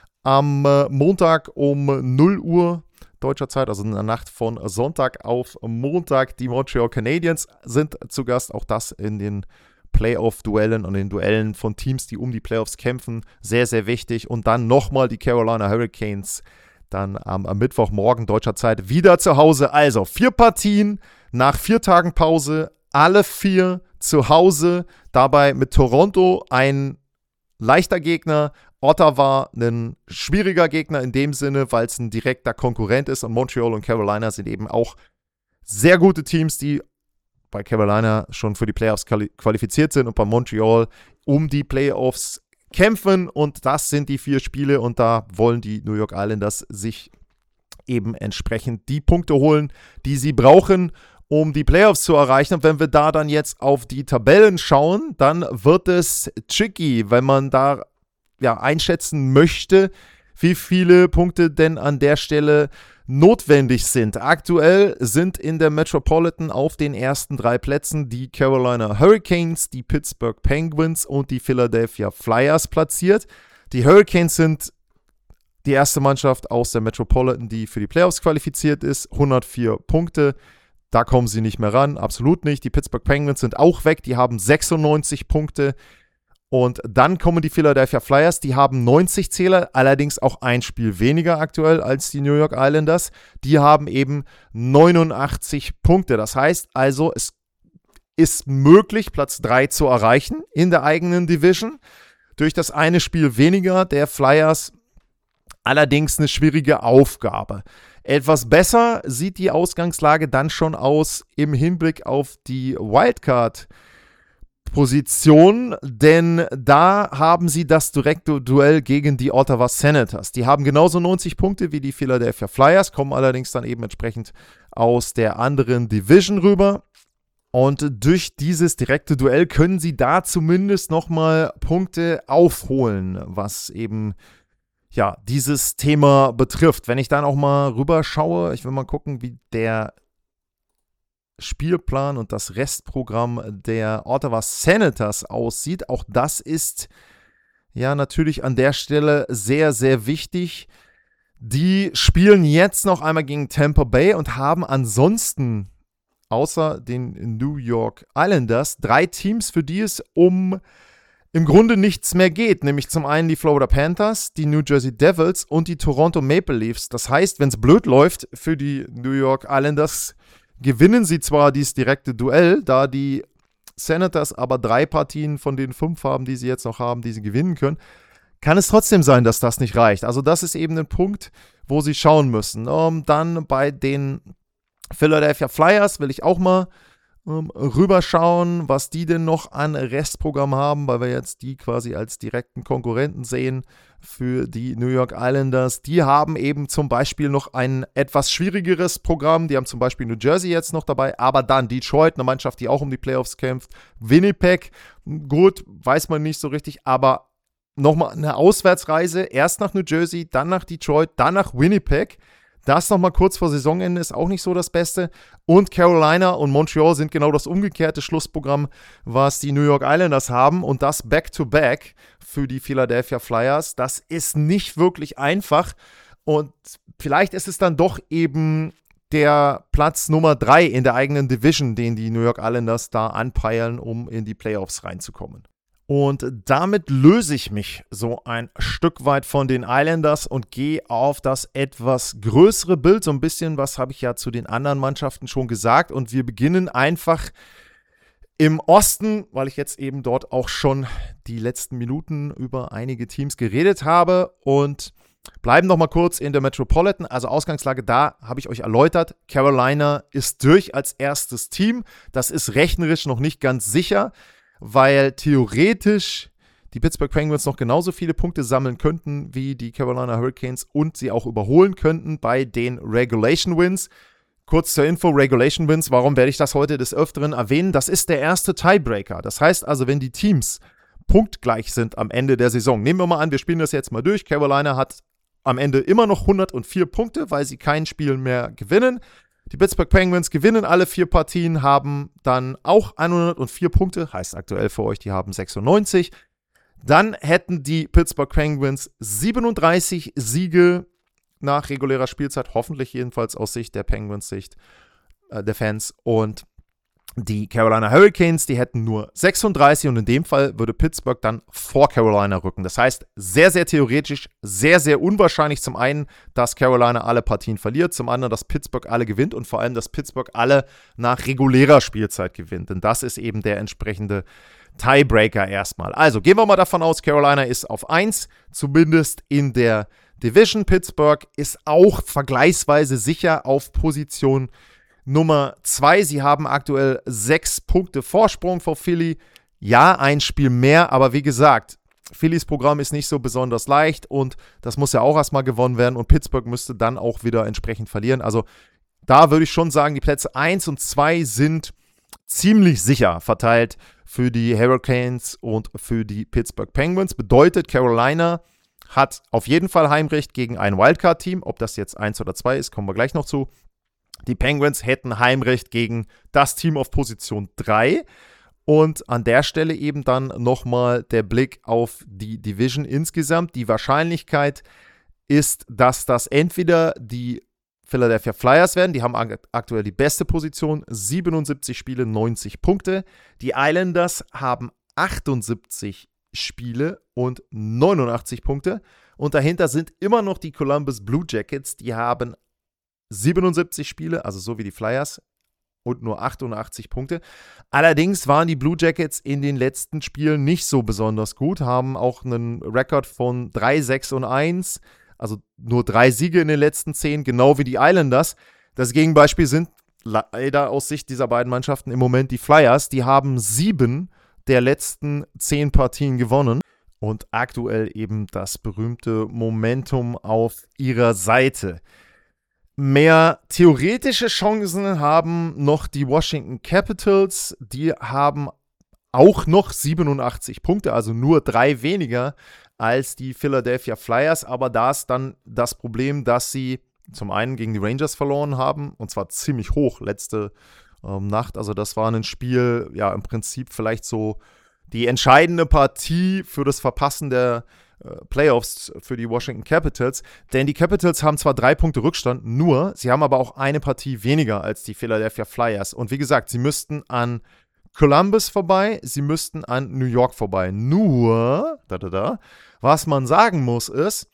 am äh, Montag um null Uhr deutscher Zeit, also in der Nacht von Sonntag auf Montag. Die Montreal Canadiens sind zu Gast, auch das in den Playoff-Duellen und den Duellen von Teams, die um die Playoffs kämpfen. Sehr, sehr wichtig. Und dann nochmal die Carolina Hurricanes dann am, am Mittwochmorgen deutscher Zeit wieder zu Hause. Also vier Partien nach vier Tagen Pause, alle vier zu Hause. Dabei mit Toronto ein leichter Gegner, Ottawa ein schwieriger Gegner in dem Sinne, weil es ein direkter Konkurrent ist. Und Montreal und Carolina sind eben auch sehr gute Teams, die bei Carolina schon für die Playoffs qualifiziert sind und bei Montreal um die Playoffs kämpfen. Und das sind die vier Spiele und da wollen die New York Islanders sich eben entsprechend die Punkte holen, die sie brauchen, um die Playoffs zu erreichen. Und wenn wir da dann jetzt auf die Tabellen schauen, dann wird es tricky, wenn man da ja, einschätzen möchte, wie viele Punkte denn an der Stelle notwendig sind. Aktuell sind in der Metropolitan auf den ersten drei Plätzen die Carolina Hurricanes, die Pittsburgh Penguins und die Philadelphia Flyers platziert. Die Hurricanes sind die erste Mannschaft aus der Metropolitan, die für die Playoffs qualifiziert ist. hundertvier Punkte. Da kommen sie nicht mehr ran, absolut nicht. Die Pittsburgh Penguins sind auch weg, die haben sechsundneunzig Punkte. Und dann kommen die Philadelphia Flyers, die haben neunzig Zähler, allerdings auch ein Spiel weniger aktuell als die New York Islanders. Die haben eben neunundachtzig Punkte. Das heißt also, es ist möglich, Platz drei zu erreichen in der eigenen Division. Durch das eine Spiel weniger der Flyers allerdings eine schwierige Aufgabe. Etwas besser sieht die Ausgangslage dann schon aus im Hinblick auf die Wildcard Position, denn da haben sie das direkte Duell gegen die Ottawa Senators. Die haben genauso neunzig Punkte wie die Philadelphia Flyers, kommen allerdings dann eben entsprechend aus der anderen Division rüber. Und durch dieses direkte Duell können sie da zumindest nochmal Punkte aufholen, was eben ja dieses Thema betrifft. Wenn ich dann auch mal rüberschaue, ich will mal gucken, wie der Spielplan und das Restprogramm der Ottawa Senators aussieht. Auch das ist ja natürlich an der Stelle sehr, sehr wichtig. Die spielen jetzt noch einmal gegen Tampa Bay und haben ansonsten außer den New York Islanders drei Teams, für die es um im Grunde nichts mehr geht. Nämlich zum einen die Florida Panthers, die New Jersey Devils und die Toronto Maple Leafs. Das heißt, wenn es blöd läuft für die New York Islanders, gewinnen sie zwar dieses direkte Duell, da die Senators aber drei Partien von den fünf haben, die sie jetzt noch haben, die sie gewinnen können, kann es trotzdem sein, dass das nicht reicht. Also das ist eben ein Punkt, wo sie schauen müssen. Um, dann bei den Philadelphia Flyers will ich auch mal um, rüberschauen, was die denn noch an Restprogramm haben, weil wir jetzt die quasi als direkten Konkurrenten sehen für die New York Islanders. Die haben eben zum Beispiel noch ein etwas schwierigeres Programm. Die haben zum Beispiel New Jersey jetzt noch dabei, aber dann Detroit, eine Mannschaft, die auch um die Playoffs kämpft. Winnipeg, gut, weiß man nicht so richtig, aber nochmal eine Auswärtsreise, erst nach New Jersey, dann nach Detroit, dann nach Winnipeg. Das nochmal kurz vor Saisonende ist auch nicht so das Beste. Und Carolina und Montreal sind genau das umgekehrte Schlussprogramm, was die New York Islanders haben. Und das Back-to-Back für die Philadelphia Flyers. Das ist nicht wirklich einfach. Und vielleicht ist es dann doch eben der Platz Nummer drei in der eigenen Division, den die New York Islanders da anpeilen, um in die Playoffs reinzukommen. Und damit löse ich mich so ein Stück weit von den Islanders und gehe auf das etwas größere Bild. So ein bisschen, was habe ich ja zu den anderen Mannschaften schon gesagt. Und wir beginnen einfach im Osten, weil ich jetzt eben dort auch schon die letzten Minuten über einige Teams geredet habe. Und bleiben noch mal kurz in der Metropolitan. Also Ausgangslage, da habe ich euch erläutert. Carolina ist durch als erstes Team. Das ist rechnerisch noch nicht ganz sicher, weil theoretisch die Pittsburgh Penguins noch genauso viele Punkte sammeln könnten wie die Carolina Hurricanes und sie auch überholen könnten bei den Regulation Wins. Kurz zur Info, Regulation Wins, warum werde ich das heute des Öfteren erwähnen? Das ist der erste Tiebreaker. Das heißt also, wenn die Teams punktgleich sind am Ende der Saison, nehmen wir mal an, wir spielen das jetzt mal durch, Carolina hat am Ende immer noch hundertvier Punkte, weil sie kein Spiel mehr gewinnen. Die Pittsburgh Penguins gewinnen alle vier Partien, haben dann auch hundertvier Punkte, heißt aktuell für euch, die haben sechsundneunzig. Dann hätten die Pittsburgh Penguins siebenunddreißig Siege nach regulärer Spielzeit, hoffentlich jedenfalls aus Sicht der Penguins-Sicht äh, der Fans. Und die Carolina Hurricanes, die hätten nur sechsunddreißig und in dem Fall würde Pittsburgh dann vor Carolina rücken. Das heißt, sehr, sehr theoretisch, sehr, sehr unwahrscheinlich zum einen, dass Carolina alle Partien verliert, zum anderen, dass Pittsburgh alle gewinnt und vor allem, dass Pittsburgh alle nach regulärer Spielzeit gewinnt. Denn das ist eben der entsprechende Tiebreaker erstmal. Also gehen wir mal davon aus, Carolina ist auf eins, zumindest in der Division. Pittsburgh ist auch vergleichsweise sicher auf Position Nummer zwei, sie haben aktuell sechs Punkte Vorsprung vor Philly. Ja, ein Spiel mehr, aber wie gesagt, Phillys Programm ist nicht so besonders leicht und das muss ja auch erstmal gewonnen werden und Pittsburgh müsste dann auch wieder entsprechend verlieren. Also da würde ich schon sagen, die Plätze eins und zwei sind ziemlich sicher verteilt für die Hurricanes und für die Pittsburgh Penguins. Bedeutet, Carolina hat auf jeden Fall Heimrecht gegen ein Wildcard-Team. Ob das jetzt eins oder zwei ist, kommen wir gleich noch zu. Die Penguins hätten Heimrecht gegen das Team auf Position drei. Und an der Stelle eben dann nochmal der Blick auf die Division insgesamt. Die Wahrscheinlichkeit ist, dass das entweder die Philadelphia Flyers werden. Die haben aktuell die beste Position. siebenundsiebzig Spiele, neunzig Punkte. Die Islanders haben achtundsiebzig Spiele und neunundachtzig Punkte. Und dahinter sind immer noch die Columbus Blue Jackets. Die haben siebenundsiebzig Spiele, also so wie die Flyers, und nur achtundachtzig Punkte. Allerdings waren die Blue Jackets in den letzten Spielen nicht so besonders gut, haben auch einen Rekord von drei sechs und eins, also nur drei Siege in den letzten zehn, genau wie die Islanders. Das Gegenbeispiel sind leider aus Sicht dieser beiden Mannschaften im Moment die Flyers. Die haben sieben der letzten zehn Partien gewonnen und aktuell eben das berühmte Momentum auf ihrer Seite. Mehr theoretische Chancen haben noch die Washington Capitals. Die haben auch noch siebenundachtzig Punkte, also nur drei weniger als die Philadelphia Flyers. Aber da ist dann das Problem, dass sie zum einen gegen die Rangers verloren haben, und zwar ziemlich hoch letzte ähm, Nacht. Also das war ein Spiel, ja im Prinzip vielleicht so die entscheidende Partie für das Verpassen der Playoffs für die Washington Capitals, denn die Capitals haben zwar drei Punkte Rückstand, nur, sie haben aber auch eine Partie weniger als die Philadelphia Flyers und wie gesagt, sie müssten an Columbus vorbei, sie müssten an New York vorbei, nur, da, da, da, was man sagen muss ist,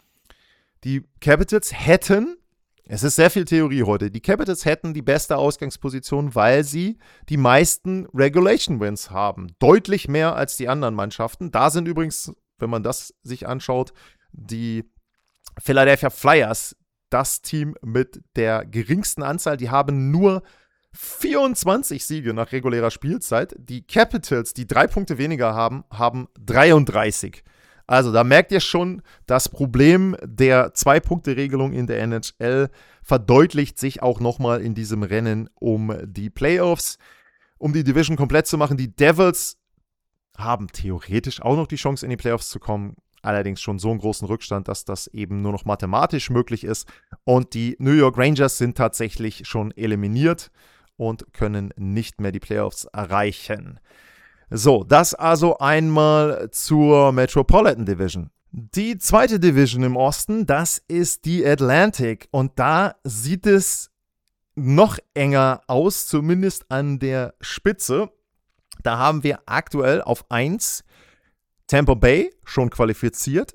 die Capitals hätten, es ist sehr viel Theorie heute, die Capitals hätten die beste Ausgangsposition, weil sie die meisten Regulation Wins haben, deutlich mehr als die anderen Mannschaften, da sind übrigens, wenn man das sich anschaut, die Philadelphia Flyers, das Team mit der geringsten Anzahl, die haben nur vierundzwanzig Siege nach regulärer Spielzeit. Die Capitals, die drei Punkte weniger haben, haben dreiunddreißig. Also da merkt ihr schon, das Problem der Zwei-Punkte-Regelung in der N H L verdeutlicht sich auch nochmal in diesem Rennen um die Playoffs. Um die Division komplett zu machen, die Devils haben theoretisch auch noch die Chance, in die Playoffs zu kommen. Allerdings schon so einen großen Rückstand, dass das eben nur noch mathematisch möglich ist. Und die New York Rangers sind tatsächlich schon eliminiert und können nicht mehr die Playoffs erreichen. So, das also einmal zur Metropolitan Division. Die zweite Division im Osten, das ist die Atlantic. Und da sieht es noch enger aus, zumindest an der Spitze. Da haben wir aktuell auf eins Tampa Bay schon qualifiziert,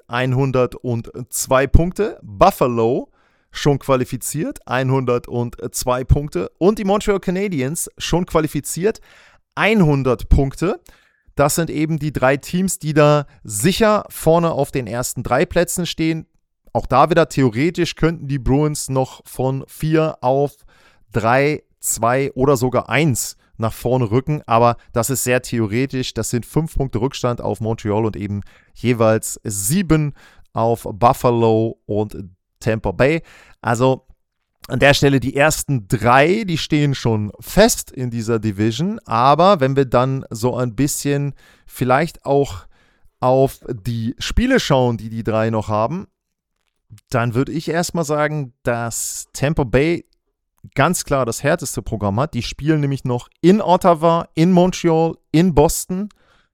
hundertzwei Punkte. Buffalo schon qualifiziert, hundertzwei Punkte. Und die Montreal Canadiens schon qualifiziert, hundert Punkte. Das sind eben die drei Teams, die da sicher vorne auf den ersten drei Plätzen stehen. Auch da wieder theoretisch könnten die Bruins noch von vier auf drei, zwei oder sogar eins nach vorne rücken, aber das ist sehr theoretisch. Das sind fünf Punkte Rückstand auf Montreal und eben jeweils sieben auf Buffalo und Tampa Bay. Also an der Stelle die ersten drei, die stehen schon fest in dieser Division, aber wenn wir dann so ein bisschen vielleicht auch auf die Spiele schauen, die die drei noch haben, dann würde ich erstmal sagen, dass Tampa Bay ganz klar das härteste Programm hat. Die spielen nämlich noch in Ottawa, in Montreal, in Boston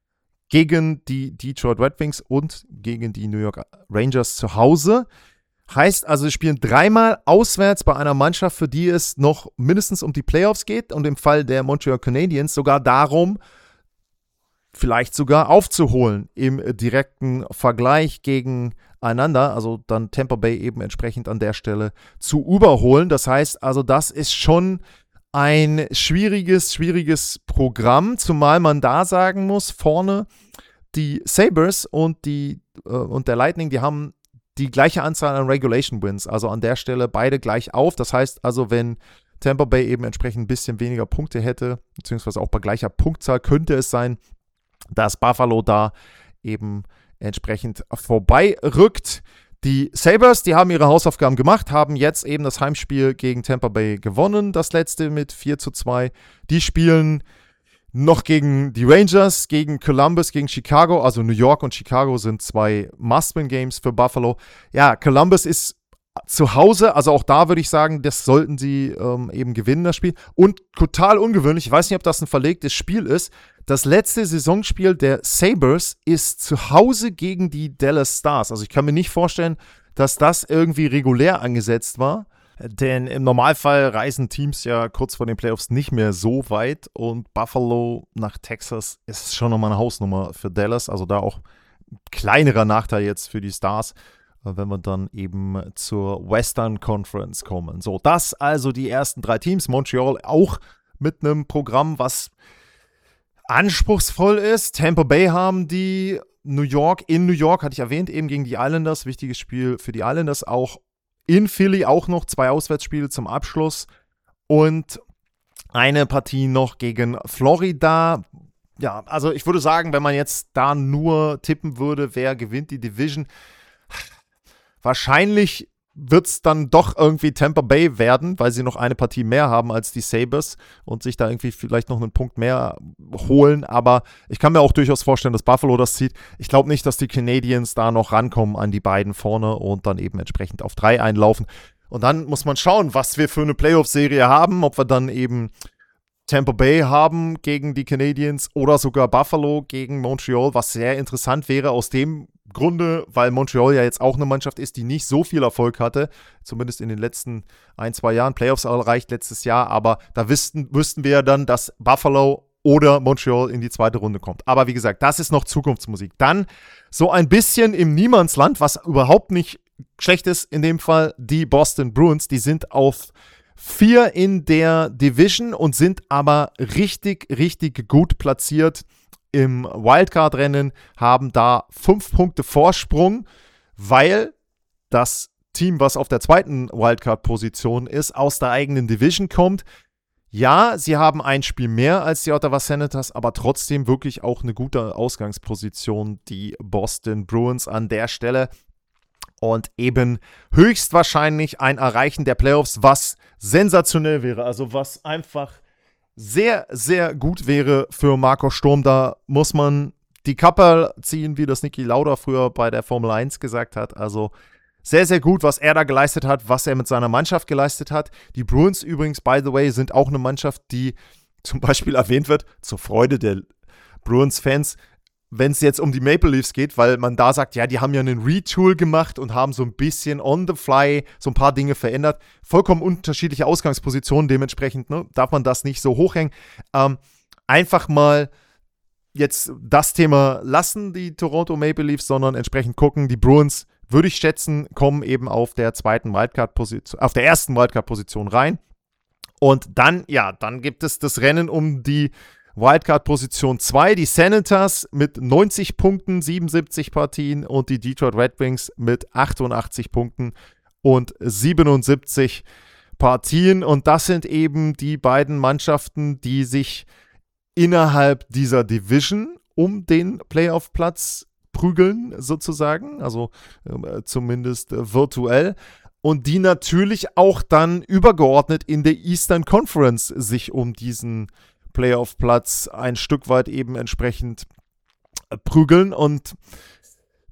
gegen die Detroit Red Wings und gegen die New York Rangers zu Hause. Heißt also, sie spielen dreimal auswärts bei einer Mannschaft, für die es noch mindestens um die Playoffs geht und im Fall der Montreal Canadiens sogar darum, vielleicht sogar aufzuholen im direkten Vergleich gegeneinander, also dann Tampa Bay eben entsprechend an der Stelle zu überholen. Das heißt also, das ist schon ein schwieriges, schwieriges Programm, zumal man da sagen muss, vorne die Sabres und, die, äh, und der Lightning, die haben die gleiche Anzahl an Regulation Wins, also an der Stelle beide gleich auf. Das heißt also, wenn Tampa Bay eben entsprechend ein bisschen weniger Punkte hätte, beziehungsweise auch bei gleicher Punktzahl, könnte es sein, dass Buffalo da eben entsprechend vorbeirückt. Die Sabres, die haben ihre Hausaufgaben gemacht, haben jetzt eben das Heimspiel gegen Tampa Bay gewonnen, das letzte mit vier zu zwei. Die spielen noch gegen die Rangers, gegen Columbus, gegen Chicago. Also New York und Chicago sind zwei Must-Win-Games für Buffalo. Ja, Columbus ist zu Hause, also auch da würde ich sagen, das sollten sie ähm, eben gewinnen, das Spiel. Und total ungewöhnlich, ich weiß nicht, ob das ein verlegtes Spiel ist, das letzte Saisonspiel der Sabres ist zu Hause gegen die Dallas Stars. Also ich kann mir nicht vorstellen, dass das irgendwie regulär angesetzt war, denn im Normalfall reisen Teams ja kurz vor den Playoffs nicht mehr so weit und Buffalo nach Texas ist schon nochmal eine Hausnummer für Dallas, also da auch kleinerer Nachteil jetzt für die Stars, wenn wir dann eben zur Western Conference kommen. So, das also die ersten drei Teams. Montreal auch mit einem Programm, was anspruchsvoll ist. Tampa Bay haben die, New York, in New York, hatte ich erwähnt, eben gegen die Islanders. Wichtiges Spiel für die Islanders. Auch in Philly auch noch zwei Auswärtsspiele zum Abschluss. Und eine Partie noch gegen Florida. Ja, also ich würde sagen, wenn man jetzt da nur tippen würde, wer gewinnt die Division, wahrscheinlich wird es dann doch irgendwie Tampa Bay werden, weil sie noch eine Partie mehr haben als die Sabres und sich da irgendwie vielleicht noch einen Punkt mehr holen. Aber ich kann mir auch durchaus vorstellen, dass Buffalo das zieht. Ich glaube nicht, dass die Canadiens da noch rankommen an die beiden vorne und dann eben entsprechend auf drei einlaufen. Und dann muss man schauen, was wir für eine Playoff-Serie haben, ob wir dann eben Tampa Bay haben gegen die Canadiens oder sogar Buffalo gegen Montreal, was sehr interessant wäre aus dem Grunde, weil Montreal ja jetzt auch eine Mannschaft ist, die nicht so viel Erfolg hatte, zumindest in den letzten ein, zwei Jahren, Playoffs erreicht letztes Jahr, aber da wüssten, wüssten wir ja dann, dass Buffalo oder Montreal in die zweite Runde kommt. Aber wie gesagt, das ist noch Zukunftsmusik. Dann so ein bisschen im Niemandsland, was überhaupt nicht schlecht ist, in dem Fall die Boston Bruins, die sind auf vier in der Division und sind aber richtig, richtig gut platziert im Wildcard-Rennen, haben da fünf Punkte Vorsprung, weil das Team, was auf der zweiten Wildcard-Position ist, aus der eigenen Division kommt. Ja, sie haben ein Spiel mehr als die Ottawa Senators, aber trotzdem wirklich auch eine gute Ausgangsposition, die Boston Bruins an der Stelle. Und eben höchstwahrscheinlich ein Erreichen der Playoffs, was sensationell wäre, also was einfach sehr, sehr gut wäre für Marco Sturm. Da muss man die Kappe ziehen, wie das Niki Lauda früher bei der Formel eins gesagt hat. Also sehr, sehr gut, was er da geleistet hat, was er mit seiner Mannschaft geleistet hat. Die Bruins übrigens, by the way, sind auch eine Mannschaft, die zum Beispiel erwähnt wird, zur Freude der Bruins-Fans, wenn es jetzt um die Maple Leafs geht, weil man da sagt, ja, die haben ja einen Retool gemacht und haben so ein bisschen on the fly so ein paar Dinge verändert. Vollkommen unterschiedliche Ausgangspositionen, dementsprechend ne, darf man das nicht so hochhängen. Ähm, einfach mal jetzt das Thema lassen, die Toronto Maple Leafs, sondern entsprechend gucken. Die Bruins, würde ich schätzen, kommen eben auf der zweiten Wildcard-Position, auf der ersten Wildcard-Position rein. Und dann, ja, dann gibt es das Rennen um die Wildcard-Position zwei, die Senators mit neunzig Punkten, siebenundsiebzig Partien und die Detroit Red Wings mit achtundachtzig Punkten und siebenundsiebzig Partien. Und das sind eben die beiden Mannschaften, die sich innerhalb dieser Division um den Playoff-Platz prügeln, sozusagen, also äh, zumindest äh, virtuell. Und die natürlich auch dann übergeordnet in der Eastern Conference sich um diesen Playoff-Platz ein Stück weit eben entsprechend prügeln. Und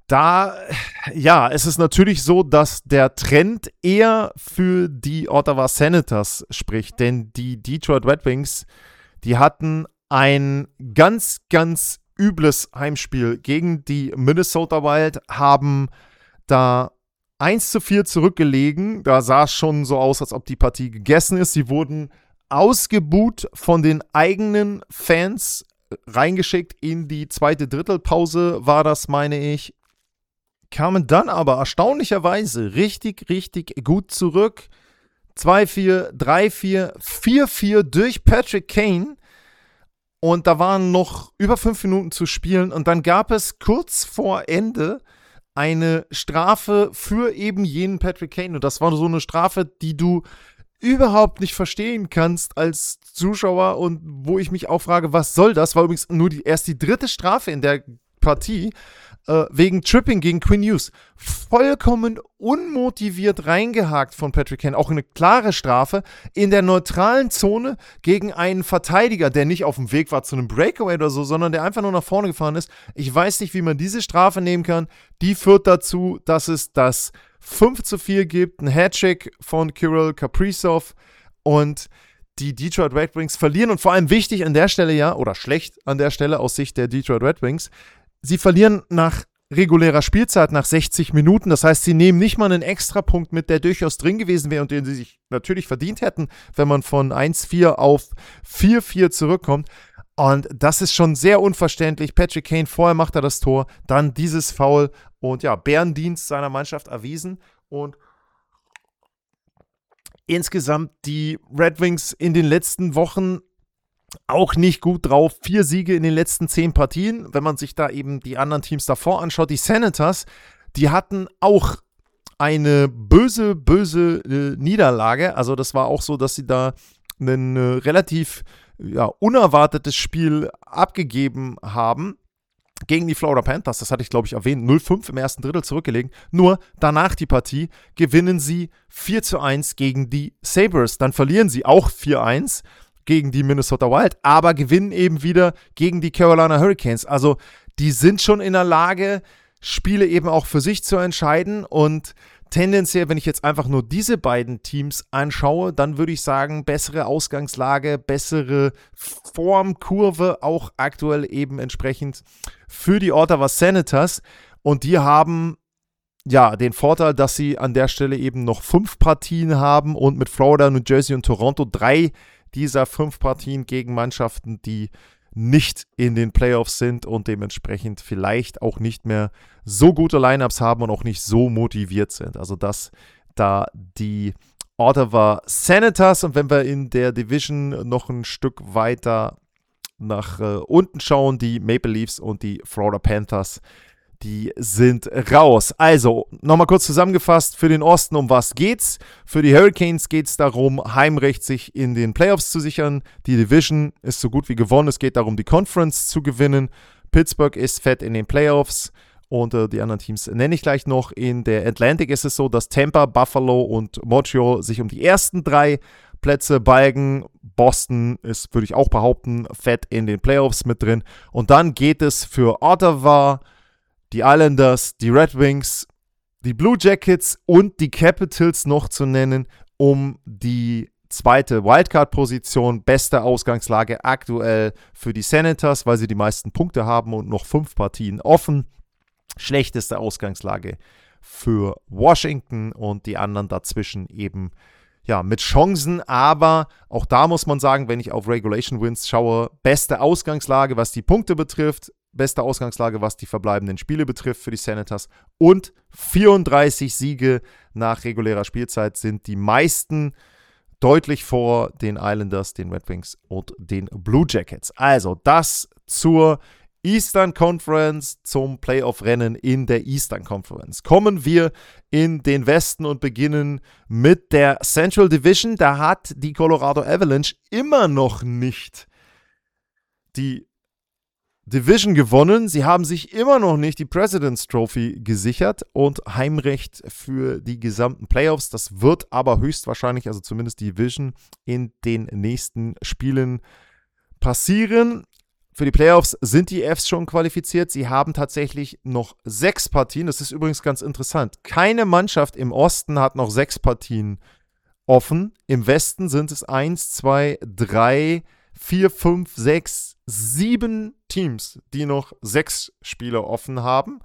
Da, ja, es ist natürlich so, dass der Trend eher für die Ottawa Senators spricht, denn die Detroit Red Wings, die hatten ein ganz, ganz übles Heimspiel gegen die Minnesota Wild, haben da eins zu vier zurückgelegen. Da sah es schon so aus, als ob die Partie gegessen ist. Sie wurden ausgebuht von den eigenen Fans, reingeschickt in die zweite Drittelpause, war das, meine ich. Kamen dann aber erstaunlicherweise richtig, richtig gut zurück. zwei vier, drei vier, vier vier durch Patrick Kane. Und da waren noch über fünf Minuten zu spielen. Und dann gab es kurz vor Ende eine Strafe für eben jenen Patrick Kane. Und das war so eine Strafe, die du überhaupt nicht verstehen kannst als Zuschauer. Und wo ich mich auch frage, was soll das? War übrigens nur die, erst die dritte Strafe in der Partie. Wegen Tripping gegen Quinn Hughes. Vollkommen unmotiviert reingehakt von Patrick Kane. Auch eine klare Strafe in der neutralen Zone gegen einen Verteidiger, der nicht auf dem Weg war zu einem Breakaway oder so, sondern der einfach nur nach vorne gefahren ist. Ich weiß nicht, wie man diese Strafe nehmen kann. Die führt dazu, dass es das fünf zu vier gibt. Ein Hattrick von Kirill Kaprizov und die Detroit Red Wings verlieren. Und vor allem wichtig an der Stelle ja, oder schlecht an der Stelle aus Sicht der Detroit Red Wings, sie verlieren nach regulärer Spielzeit, nach sechzig Minuten. Das heißt, sie nehmen nicht mal einen Extrapunkt mit, der durchaus drin gewesen wäre und den sie sich natürlich verdient hätten, wenn man von eins vier auf vier vier zurückkommt. Und das ist schon sehr unverständlich. Patrick Kane, vorher macht er das Tor, dann dieses Foul und ja, Bärendienst seiner Mannschaft erwiesen. Und insgesamt die Red Wings in den letzten Wochen auch nicht gut drauf. Vier Siege in den letzten zehn Partien. Wenn man sich da eben die anderen Teams davor anschaut, die Senators, die hatten auch eine böse, böse äh, Niederlage. Also das war auch so, dass sie da ein äh, relativ ja, unerwartetes Spiel abgegeben haben gegen die Florida Panthers. Das hatte ich, glaube ich, erwähnt. null fünf im ersten Drittel zurückgelegen. Nur danach die Partie gewinnen sie vier zu eins gegen die Sabres. Dann verlieren sie auch vier eins gegen die Minnesota Wild, aber gewinnen eben wieder gegen die Carolina Hurricanes. Also die sind schon in der Lage, Spiele eben auch für sich zu entscheiden und tendenziell, wenn ich jetzt einfach nur diese beiden Teams anschaue, dann würde ich sagen, bessere Ausgangslage, bessere Formkurve, auch aktuell eben entsprechend für die Ottawa Senators und die haben ja den Vorteil, dass sie an der Stelle eben noch fünf Partien haben und mit Florida, New Jersey und Toronto drei dieser fünf Partien gegen Mannschaften, die nicht in den Playoffs sind und dementsprechend vielleicht auch nicht mehr so gute Lineups haben und auch nicht so motiviert sind. Also das da die Ottawa Senators. Und wenn wir in der Division noch ein Stück weiter nach äh, unten schauen, die Maple Leafs und die Florida Panthers, die sind raus. Also, nochmal kurz zusammengefasst, für den Osten, um was geht's? Für die Hurricanes geht es darum, Heimrecht sich in den Playoffs zu sichern. Die Division ist so gut wie gewonnen. Es geht darum, die Conference zu gewinnen. Pittsburgh ist fett in den Playoffs. Und äh, die anderen Teams nenne ich gleich noch. In der Atlantic ist es so, dass Tampa, Buffalo und Montreal sich um die ersten drei Plätze balgen. Boston ist, würde ich auch behaupten, fett in den Playoffs mit drin. Und dann geht es für Ottawa, die Islanders, die Red Wings, die Blue Jackets und die Capitals noch zu nennen, um die zweite Wildcard-Position. Beste Ausgangslage aktuell für die Senators, weil sie die meisten Punkte haben und noch fünf Partien offen. Schlechteste Ausgangslage für Washington und die anderen dazwischen eben ja mit Chancen, aber auch da muss man sagen, wenn ich auf Regulation Wins schaue, beste Ausgangslage, was die Punkte betrifft, beste Ausgangslage, was die verbleibenden Spiele betrifft für die Senators und vierunddreißig Siege nach regulärer Spielzeit sind die meisten deutlich vor den Islanders, den Red Wings und den Blue Jackets. Also das zur Eastern Conference, zum Playoff-Rennen in der Eastern Conference. Kommen wir in den Westen und beginnen mit der Central Division. Da hat die Colorado Avalanche immer noch nicht die Division gewonnen. Sie haben sich immer noch nicht die President's Trophy gesichert und Heimrecht für die gesamten Playoffs. Das wird aber höchstwahrscheinlich, also zumindest die Division, in den nächsten Spielen passieren. für die Playoffs sind die Fs schon qualifiziert. Sie haben tatsächlich noch sechs Partien. Das ist übrigens ganz interessant. Keine Mannschaft im Osten hat noch sechs Partien offen. Im Westen sind es eins, zwei, drei, vier, fünf, sechs, sieben Teams, die noch sechs Spiele offen haben.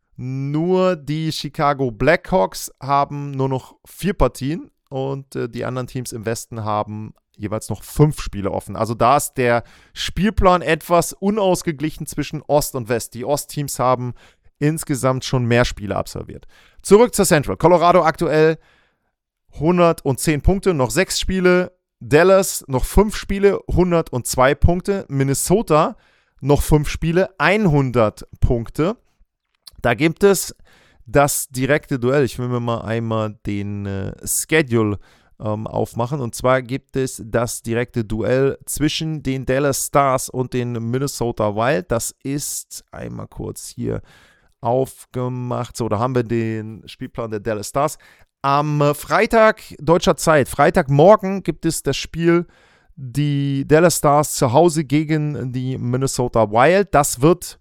Nur die Chicago Blackhawks haben nur noch vier Partien und äh, die anderen Teams im Westen haben jeweils noch fünf Spiele offen. Also da ist der Spielplan etwas unausgeglichen zwischen Ost und West. Die Ostteams haben insgesamt schon mehr Spiele absolviert. Zurück zur Central. Colorado aktuell hundertzehn Punkte, noch sechs Spiele. Dallas noch fünf Spiele, hundertzwei Punkte. Minnesota noch fünf Spiele, hundert Punkte. Da gibt es das direkte Duell. Ich will mir mal einmal den äh, Schedule ähm, aufmachen. Und zwar gibt es das direkte Duell zwischen den Dallas Stars und den Minnesota Wild. Das ist einmal kurz hier aufgemacht. So, da haben wir den Spielplan der Dallas Stars. Am Freitag deutscher Zeit, Freitagmorgen gibt es das Spiel, die Dallas Stars zu Hause gegen die Minnesota Wild. Das wird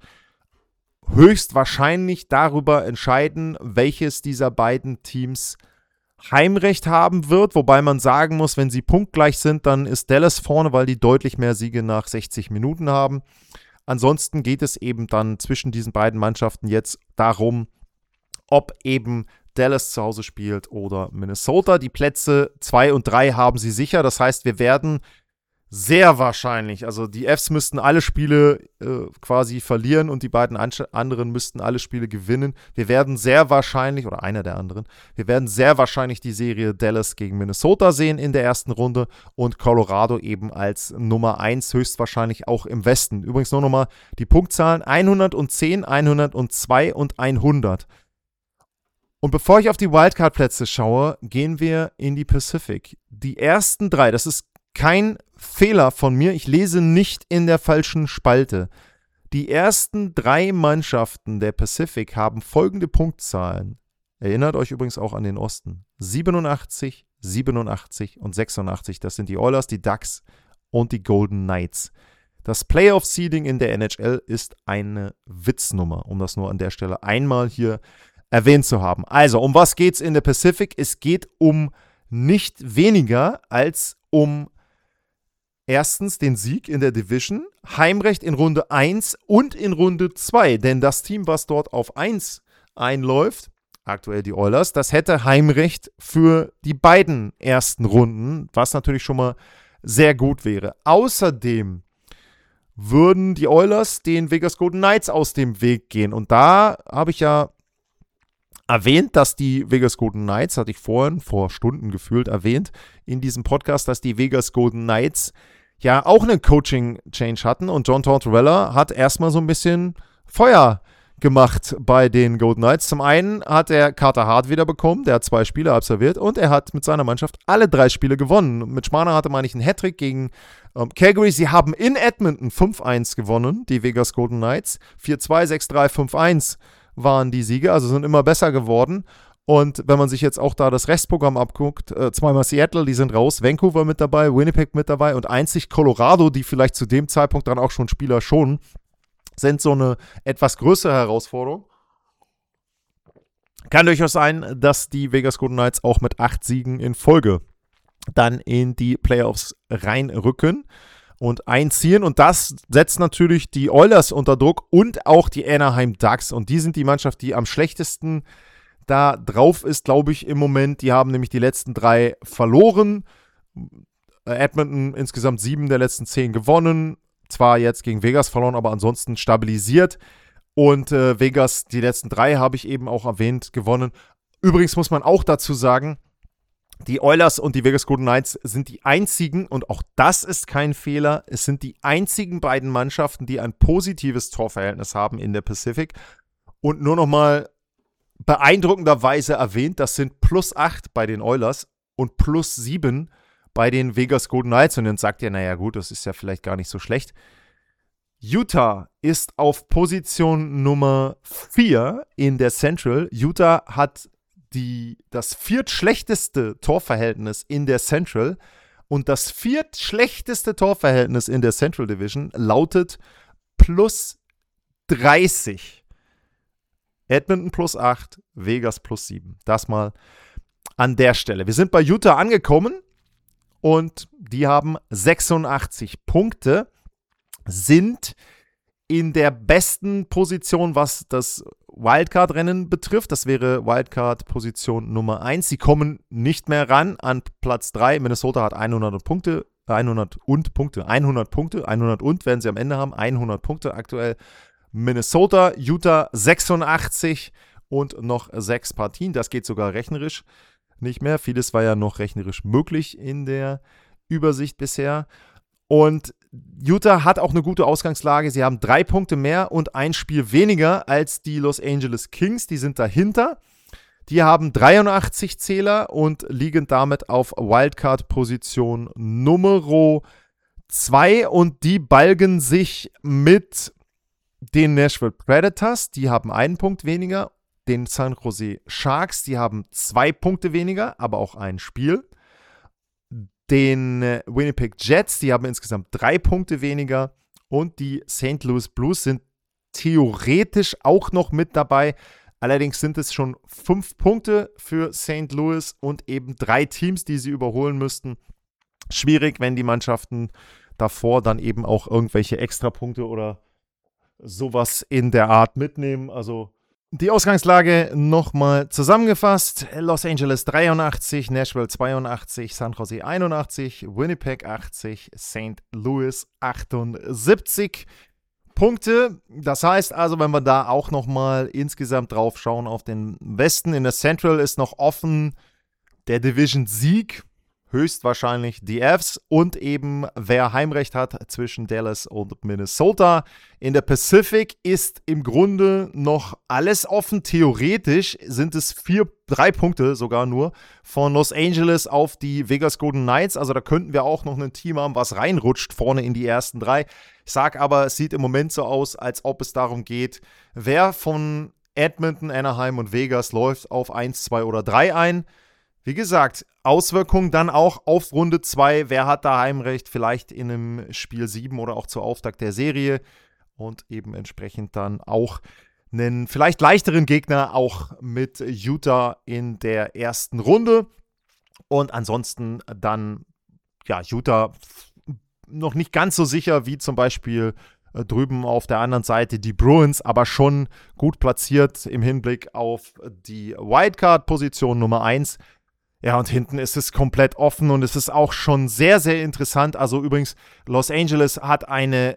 höchstwahrscheinlich darüber entscheiden, welches dieser beiden Teams Heimrecht haben wird. Wobei man sagen muss, wenn sie punktgleich sind, dann ist Dallas vorne, weil die deutlich mehr Siege nach sechzig Minuten haben. Ansonsten geht es eben dann zwischen diesen beiden Mannschaften jetzt darum, ob eben Dallas zu Hause spielt oder Minnesota. Die Plätze zwei und drei haben sie sicher. Das heißt, wir werden sehr wahrscheinlich, also die Fs müssten alle Spiele äh, quasi verlieren und die beiden an- anderen müssten alle Spiele gewinnen. Wir werden sehr wahrscheinlich, oder einer der anderen, wir werden sehr wahrscheinlich die Serie Dallas gegen Minnesota sehen in der ersten Runde und Colorado eben als Nummer eins höchstwahrscheinlich auch im Westen. Übrigens nur nochmal die Punktzahlen: hundertzehn, hundertzwei und hundert. Und bevor ich auf die Wildcard-Plätze schaue, gehen wir in die Pacific. Die ersten drei, das ist kein Fehler von mir, ich lese nicht in der falschen Spalte. Die ersten drei Mannschaften der Pacific haben folgende Punktzahlen. Erinnert euch übrigens auch an den Osten. siebenundachtzig, siebenundachtzig und sechsundachtzig. Das sind die Oilers, die Ducks und die Golden Knights. Das Playoff-Seeding in der N H L ist eine Witznummer, um das nur an der Stelle einmal hier erwähnt zu haben. Also, um was geht es in der Pacific? Es geht um nicht weniger als um erstens den Sieg in der Division, Heimrecht in Runde eins und in Runde zwei. Denn das Team, was dort auf eins einläuft, aktuell die Oilers, das hätte Heimrecht für die beiden ersten Runden, was natürlich schon mal sehr gut wäre. Außerdem würden die Oilers den Vegas Golden Knights aus dem Weg gehen. Und da habe ich ja erwähnt, dass die Vegas Golden Knights, hatte ich vorhin, vor Stunden gefühlt erwähnt, in diesem Podcast, dass die Vegas Golden Knights ja auch einen Coaching-Change hatten und John Tortorella hat erstmal so ein bisschen Feuer gemacht bei den Golden Knights. Zum einen hat er Carter Hart wiederbekommen, der hat zwei Spiele absolviert und er hat mit seiner Mannschaft alle drei Spiele gewonnen. Mit Schmarrn hatte man nicht einen Hattrick gegen ähm, Calgary. Sie haben in Edmonton fünf eins gewonnen, die Vegas Golden Knights. vier zwei, sechs drei, fünf eins waren die Siege, also sind immer besser geworden. Und wenn man sich jetzt auch da das Restprogramm abguckt, äh, zweimal Seattle, die sind raus, Vancouver mit dabei, Winnipeg mit dabei und einzig Colorado, die vielleicht zu dem Zeitpunkt dann auch schon Spieler schonen, sind so eine etwas größere Herausforderung. Kann durchaus sein, dass die Vegas Golden Knights auch mit acht Siegen in Folge dann in die Playoffs reinrücken und einziehen. Und das setzt natürlich die Oilers unter Druck und auch die Anaheim Ducks. Und die sind die Mannschaft, die am schlechtesten da drauf ist, glaube ich, im Moment. Die haben nämlich die letzten drei verloren. Edmonton insgesamt sieben der letzten zehn gewonnen. Zwar jetzt gegen Vegas verloren, aber ansonsten stabilisiert. Und äh, Vegas, die letzten drei habe ich eben auch erwähnt, gewonnen. Übrigens muss man auch dazu sagen, die Oilers und die Vegas Golden Knights sind die einzigen, und auch das ist kein Fehler, es sind die einzigen beiden Mannschaften, die ein positives Torverhältnis haben in der Pacific. Und nur nochmal beeindruckenderweise erwähnt, das sind plus acht bei den Oilers und plus sieben bei den Vegas Golden Knights. Und dann sagt ihr, naja gut, das ist ja vielleicht gar nicht so schlecht. Utah ist auf Position Nummer vier in der Central. Utah hat die, das viertschlechteste Torverhältnis in der Central. Und das viertschlechteste Torverhältnis in der Central Division lautet plus dreißig. Edmonton plus acht, Vegas plus sieben. Das mal an der Stelle. Wir sind bei Utah angekommen und die haben sechsundachtzig Punkte, sind in der besten Position, was das Wildcard-Rennen betrifft. Das wäre Wildcard-Position Nummer eins. Sie kommen nicht mehr ran an Platz drei. Minnesota hat hundert Punkte, hundert und Punkte, hundert Punkte, hundert und werden sie am Ende haben, hundert Punkte aktuell. Minnesota, Utah sechsundachtzig und noch sechs Partien. Das geht sogar rechnerisch nicht mehr. Vieles war ja noch rechnerisch möglich in der Übersicht bisher. Und Utah hat auch eine gute Ausgangslage. Sie haben drei Punkte mehr und ein Spiel weniger als die Los Angeles Kings. Die sind dahinter. Die haben dreiundachtzig Zähler und liegen damit auf Wildcard-Position Nummer zwei. Und die balgen sich mit den Nashville Predators. Die haben einen Punkt weniger. Den San Jose Sharks, die haben zwei Punkte weniger, aber auch ein Spiel. Den Winnipeg Jets, die haben insgesamt drei Punkte weniger. Und die Saint Louis Blues sind theoretisch auch noch mit dabei. Allerdings sind es schon fünf Punkte für Saint Louis und eben drei Teams, die sie überholen müssten. Schwierig, wenn die Mannschaften davor dann eben auch irgendwelche Extrapunkte oder sowas in der Art mitnehmen. Also die Ausgangslage nochmal zusammengefasst. Los Angeles dreiundachtzig, Nashville zweiundachtzig, San Jose einundachtzig, Winnipeg achtzig, Saint Louis achtundsiebzig Punkte. Das heißt also, wenn wir da auch nochmal insgesamt drauf schauen auf den Westen, in der Central ist noch offen der Division-Sieg, höchstwahrscheinlich die Avs und eben wer Heimrecht hat zwischen Dallas und Minnesota. In der Pacific ist im Grunde noch alles offen. Theoretisch sind es vier, drei Punkte sogar nur von Los Angeles auf die Vegas Golden Knights. Also da könnten wir auch noch ein Team haben, was reinrutscht vorne in die ersten drei. Ich sage aber, es sieht im Moment so aus, als ob es darum geht, wer von Edmonton, Anaheim und Vegas läuft auf eins, zwei oder drei ein. Wie gesagt, Auswirkungen dann auch auf Runde zwei. Wer hat da Heimrecht? Vielleicht in einem Spiel sieben oder auch zur Auftakt der Serie. Und eben entsprechend dann auch einen vielleicht leichteren Gegner auch mit Utah in der ersten Runde. Und ansonsten dann, ja, Utah noch nicht ganz so sicher wie zum Beispiel äh, drüben auf der anderen Seite die Bruins, aber schon gut platziert im Hinblick auf die Wildcard-Position Nummer eins. Ja, und hinten ist es komplett offen und es ist auch schon sehr, sehr interessant. Also übrigens, Los Angeles hat eine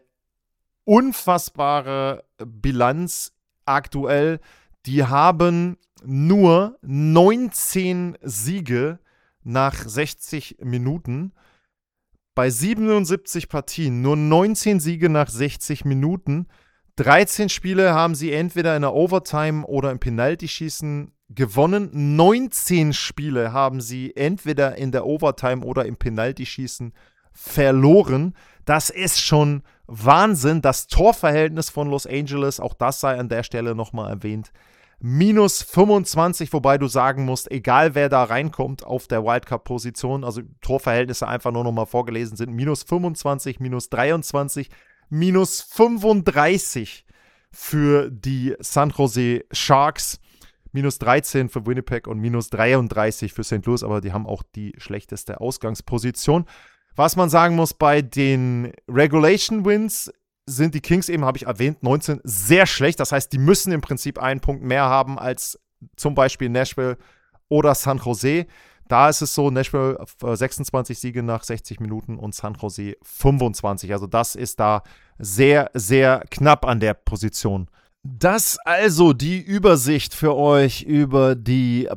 unfassbare Bilanz aktuell. Die haben nur neunzehn Siege nach sechzig Minuten. Bei siebenundsiebzig Partien nur neunzehn Siege nach sechzig Minuten. dreizehn Spiele haben sie entweder in der Overtime oder im Penaltyschießen gewonnen. neunzehn Spiele haben sie entweder in der Overtime oder im Penaltyschießen verloren. Das ist schon Wahnsinn. Das Torverhältnis von Los Angeles, auch das sei an der Stelle nochmal erwähnt, minus fünfundzwanzig, wobei du sagen musst, egal wer da reinkommt auf der Wildcard-Position, also Torverhältnisse einfach nur nochmal vorgelesen sind, minus fünfundzwanzig, minus dreiundzwanzig, minus fünfunddreißig für die San Jose Sharks, minus dreizehn für Winnipeg und minus dreiunddreißig für Saint Louis, aber die haben auch die schlechteste Ausgangsposition. Was man sagen muss, bei den Regulation Wins sind die Kings eben, habe ich erwähnt, neunzehn sehr schlecht. Das heißt, die müssen im Prinzip einen Punkt mehr haben als zum Beispiel Nashville oder San Jose. Da ist es so, Nashville sechsundzwanzig Siege nach sechzig Minuten und San Jose fünfundzwanzig. Also das ist da sehr, sehr knapp an der Position. Das also die Übersicht für euch über die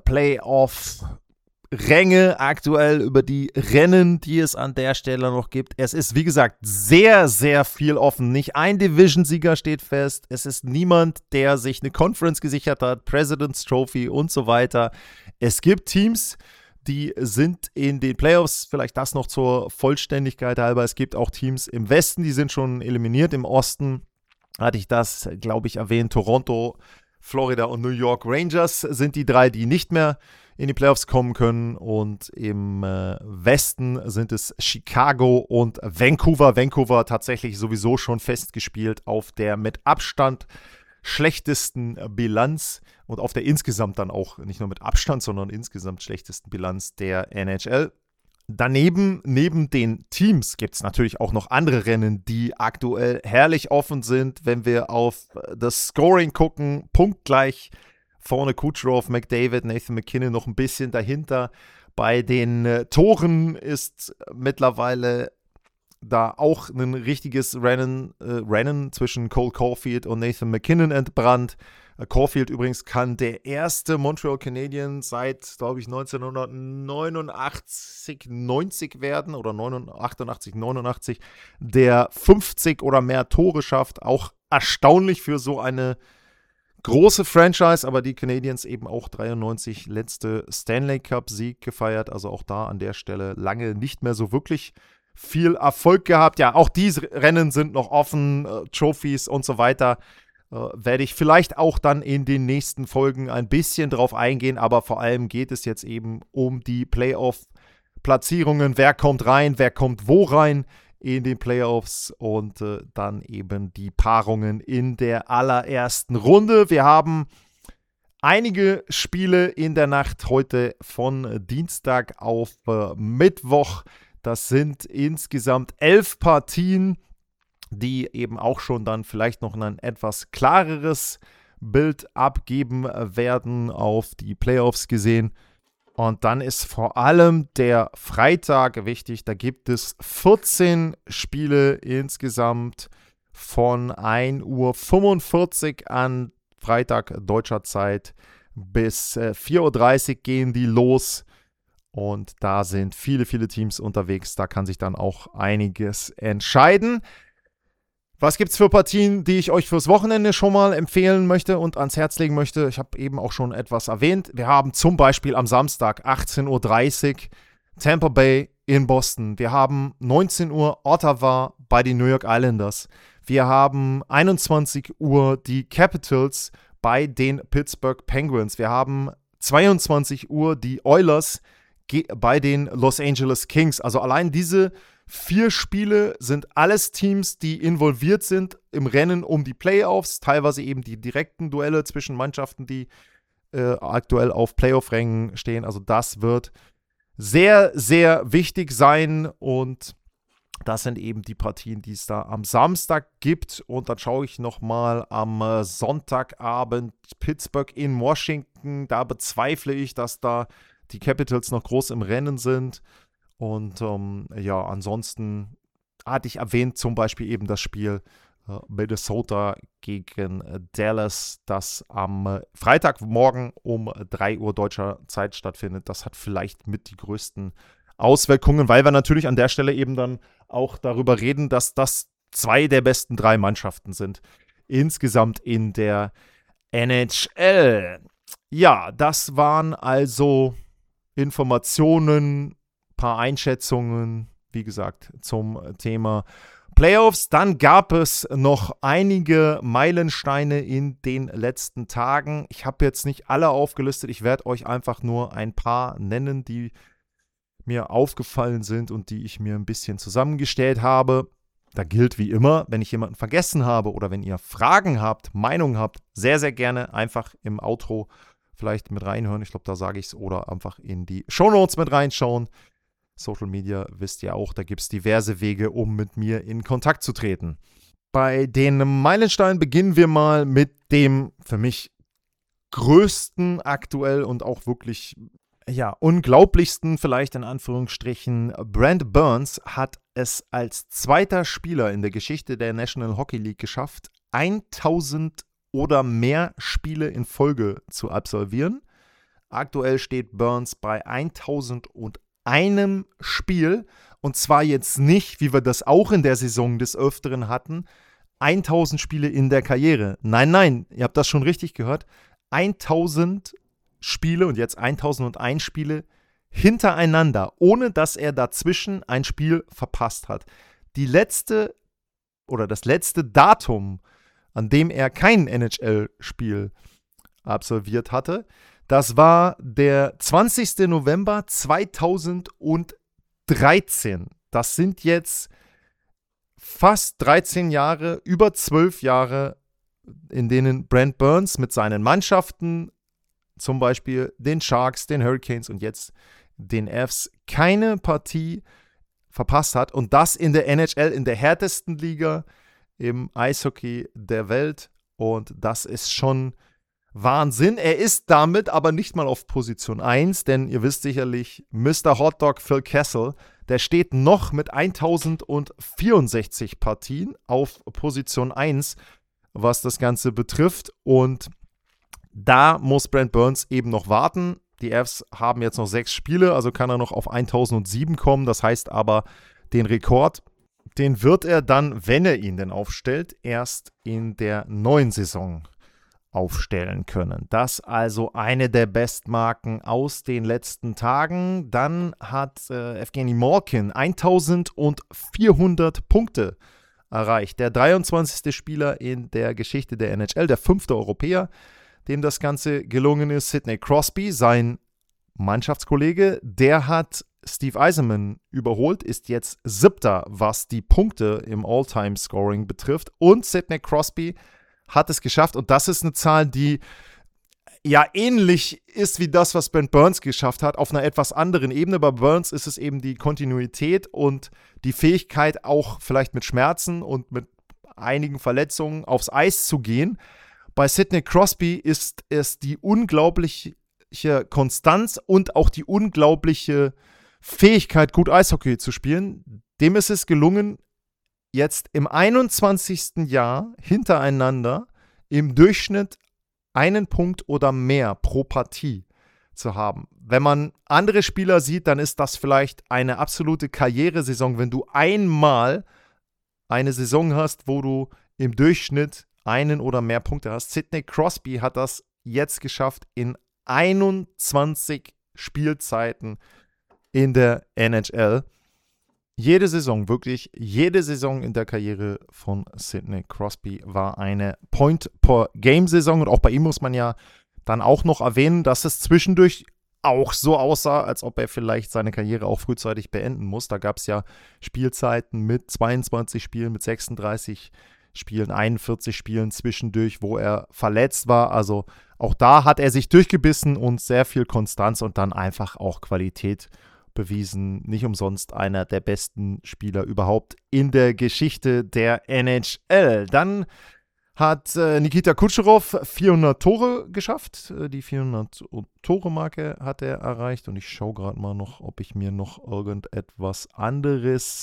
Playoff-Ränge aktuell, über die Rennen, die es an der Stelle noch gibt. Es ist, wie gesagt, sehr, sehr viel offen. Nicht ein Division-Sieger steht fest. Es ist niemand, der sich eine Conference gesichert hat, President's Trophy und so weiter. Es gibt Teams, die sind in den Playoffs, vielleicht das noch zur Vollständigkeit halber. Es gibt auch Teams im Westen, die sind schon eliminiert. Im Osten hatte ich das, glaube ich, erwähnt. Toronto, Florida und New York Rangers sind die drei, die nicht mehr in die Playoffs kommen können. Und im äh, Westen sind es Chicago und Vancouver. Vancouver tatsächlich sowieso schon festgespielt auf der mit Abstand schlechtesten Bilanz und auf der insgesamt dann auch, nicht nur mit Abstand, sondern insgesamt schlechtesten Bilanz der N H L. Daneben, neben den Teams, gibt es natürlich auch noch andere Rennen, die aktuell herrlich offen sind. Wenn wir auf das Scoring gucken, punktgleich vorne Kucherov, McDavid, Nathan MacKinnon noch ein bisschen dahinter. Bei den äh, Toren ist mittlerweile da auch ein richtiges Rennen, äh, Rennen zwischen Cole Caulfield und Nathan MacKinnon entbrannt. Äh, Caulfield übrigens kann der erste Montreal Canadian seit, glaube ich, neunzehnhundertneunundachtzig, neunzig werden oder achtundachtzig, neunundachtzig, der fünfzig oder mehr Tore schafft. Auch erstaunlich für so eine große Franchise, aber die Canadiens eben auch dreiundneunzig letzte Stanley Cup-Sieg gefeiert. Also auch da an der Stelle lange nicht mehr so wirklich viel Erfolg gehabt. Ja, auch diese Rennen sind noch offen, äh, Trophies und so weiter. Äh, werde ich vielleicht auch dann in den nächsten Folgen ein bisschen drauf eingehen, aber vor allem geht es jetzt eben um die Playoff-Platzierungen. Wer kommt rein, wer kommt wo rein in den Playoffs und äh, dann eben die Paarungen in der allerersten Runde. Wir haben einige Spiele in der Nacht heute von Dienstag auf äh, Mittwoch. Das sind insgesamt elf Partien, die eben auch schon dann vielleicht noch ein etwas klareres Bild abgeben werden auf die Playoffs gesehen. Und dann ist vor allem der Freitag wichtig. Da gibt es vierzehn Spiele insgesamt von ein Uhr fünfundvierzig an Freitag deutscher Zeit bis äh, vier Uhr dreißig gehen die los. Und da sind viele, viele Teams unterwegs. Da kann sich dann auch einiges entscheiden. Was gibt es für Partien, die ich euch fürs Wochenende schon mal empfehlen möchte und ans Herz legen möchte? Ich habe eben auch schon etwas erwähnt. Wir haben zum Beispiel am Samstag achtzehn Uhr dreißig Tampa Bay in Boston. Wir haben neunzehn Uhr Ottawa bei den New York Islanders. Wir haben einundzwanzig Uhr die Capitals bei den Pittsburgh Penguins. Wir haben zweiundzwanzig Uhr die Oilers bei den Los Angeles Kings. Also allein diese vier Spiele sind alles Teams, die involviert sind im Rennen um die Playoffs, teilweise eben die direkten Duelle zwischen Mannschaften, die äh, aktuell auf Playoff-Rängen stehen. Also das wird sehr, sehr wichtig sein und das sind eben die Partien, die es da am Samstag gibt. Und dann schaue ich nochmal am äh, Sonntagabend Pittsburgh in Washington. Da bezweifle ich, dass da die Capitals noch groß im Rennen sind. Und ähm, ja, ansonsten hatte ich erwähnt, zum Beispiel eben das Spiel äh, Minnesota gegen äh, Dallas, das am äh, Freitagmorgen um drei Uhr deutscher Zeit stattfindet. Das hat vielleicht mit die größten Auswirkungen, weil wir natürlich an der Stelle eben dann auch darüber reden, dass das zwei der besten drei Mannschaften sind insgesamt in der N H L. Ja, das waren also Informationen, paar Einschätzungen, wie gesagt, zum Thema Playoffs. Dann gab es noch einige Meilensteine in den letzten Tagen. Ich habe jetzt nicht alle aufgelistet. Ich werde euch einfach nur ein paar nennen, die mir aufgefallen sind und die ich mir ein bisschen zusammengestellt habe. Da gilt wie immer, wenn ich jemanden vergessen habe oder wenn ihr Fragen habt, Meinungen habt, sehr, sehr gerne einfach im Outro vielleicht mit reinhören. Ich glaube, da sage ich es. Oder einfach in die Shownotes mit reinschauen. Social Media, wisst ihr auch, da gibt es diverse Wege, um mit mir in Kontakt zu treten. Bei den Meilensteinen beginnen wir mal mit dem für mich größten aktuell und auch wirklich, ja, unglaublichsten vielleicht in Anführungsstrichen. Brent Burns hat es als zweiter Spieler in der Geschichte der National Hockey League geschafft, tausend oder mehr Spiele in Folge zu absolvieren. Aktuell steht Burns bei tausendundeins Spiel und zwar jetzt nicht, wie wir das auch in der Saison des Öfteren hatten, tausend Spiele in der Karriere. Nein, nein, ihr habt das schon richtig gehört. tausend Spiele und jetzt tausendeins Spiele hintereinander, ohne dass er dazwischen ein Spiel verpasst hat. Die letzte oder das letzte Datum, an dem er kein N H L-Spiel absolviert hatte, Das war der zwanzigster November zweitausenddreizehn. Das sind jetzt fast dreizehn Jahre, über zwölf Jahre, in denen Brent Burns mit seinen Mannschaften, zum Beispiel den Sharks, den Hurricanes und jetzt den Avs, keine Partie verpasst hat. Und das in der N H L, in der härtesten Liga im Eishockey der Welt. Und das ist schon Wahnsinn. Er ist damit aber nicht mal auf Position eins, denn ihr wisst sicherlich, Mister Hotdog Phil Kessel, der steht noch mit tausendvierundsechzig Partien auf Position eins, was das Ganze betrifft. Und da muss Brent Burns eben noch warten. Die Avs haben jetzt noch sechs Spiele, also kann er noch auf tausendsieben kommen. Das heißt aber, den Rekord, den wird er dann, wenn er ihn denn aufstellt, erst in der neuen Saison aufstellen können. Das also eine der Bestmarken aus den letzten Tagen. Dann hat äh, Evgeny Malkin eintausendvierhundert Punkte erreicht. Der dreiundzwanzigste Spieler in der Geschichte der N H L, der fünfte Europäer, dem das Ganze gelungen ist. Sidney Crosby, sein Mannschaftskollege, der hat Steve Yzerman überholt, ist jetzt siebter, was die Punkte im All-Time-Scoring betrifft. Und Sidney Crosby hat es geschafft. Und das ist eine Zahl, die ja ähnlich ist wie das, was Brent Burns geschafft hat, auf einer etwas anderen Ebene. Bei Burns ist es eben die Kontinuität und die Fähigkeit, auch vielleicht mit Schmerzen und mit einigen Verletzungen aufs Eis zu gehen. Bei Sidney Crosby ist es die unglaubliche Konstanz und auch die unglaubliche Fähigkeit, gut Eishockey zu spielen. Dem ist es gelungen, jetzt im einundzwanzigsten Jahr hintereinander im Durchschnitt einen Punkt oder mehr pro Partie zu haben. Wenn man andere Spieler sieht, dann ist das vielleicht eine absolute Karrieresaison, wenn du einmal eine Saison hast, wo du im Durchschnitt einen oder mehr Punkte hast. Sidney Crosby hat das jetzt geschafft in einundzwanzig Spielzeiten in der N H L. Jede Saison, wirklich jede Saison in der Karriere von Sidney Crosby war eine Point-per-Game-Saison. Und auch bei ihm muss man ja dann auch noch erwähnen, dass es zwischendurch auch so aussah, als ob er vielleicht seine Karriere auch frühzeitig beenden muss. Da gab es ja Spielzeiten mit zweiundzwanzig Spielen, mit sechsunddreißig Spielen, einundvierzig Spielen zwischendurch, wo er verletzt war. Also auch da hat er sich durchgebissen und sehr viel Konstanz und dann einfach auch Qualität bewiesen. Nicht umsonst einer der besten Spieler überhaupt in der Geschichte der N H L. Dann hat äh, Nikita Kucherov vierhundert Tore geschafft. Äh, die vierhundert-Tore-Marke hat er erreicht. Und ich schaue gerade mal noch, ob ich mir noch irgendetwas anderes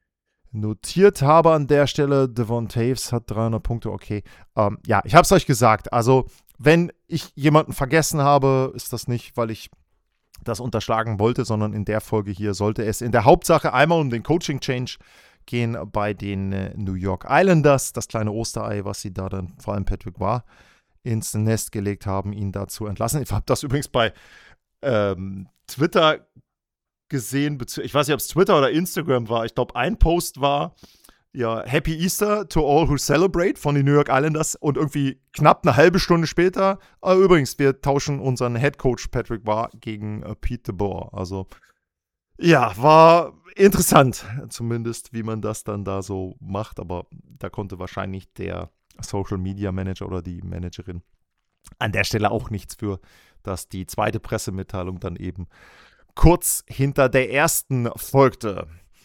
notiert habe an der Stelle. Devon Toews hat dreihundert Punkte. Okay, ähm, ja, ich habe es euch gesagt. Also, wenn ich jemanden vergessen habe, ist das nicht, weil ich das unterschlagen wollte, sondern in der Folge hier sollte es in der Hauptsache einmal um den Coaching-Change gehen bei den äh, New York Islanders. Das kleine Osterei, was sie da dann, vor allem Patrick Roy, ins Nest gelegt haben, ihn da zu entlassen. Ich habe das übrigens bei ähm, Twitter gesehen, ich weiß nicht, ob es Twitter oder Instagram war. Ich glaube, ein Post war, ja, Happy Easter to all who celebrate von den New York Islanders und irgendwie knapp eine halbe Stunde später, äh, übrigens, wir tauschen unseren Headcoach Patrick Roy gegen äh, Pete DeBoer. Also, ja, war interessant, zumindest, wie man das dann da so macht, aber da konnte wahrscheinlich der Social Media Manager oder die Managerin an der Stelle auch nichts für, dass die zweite Pressemitteilung dann eben kurz hinter der ersten folgte.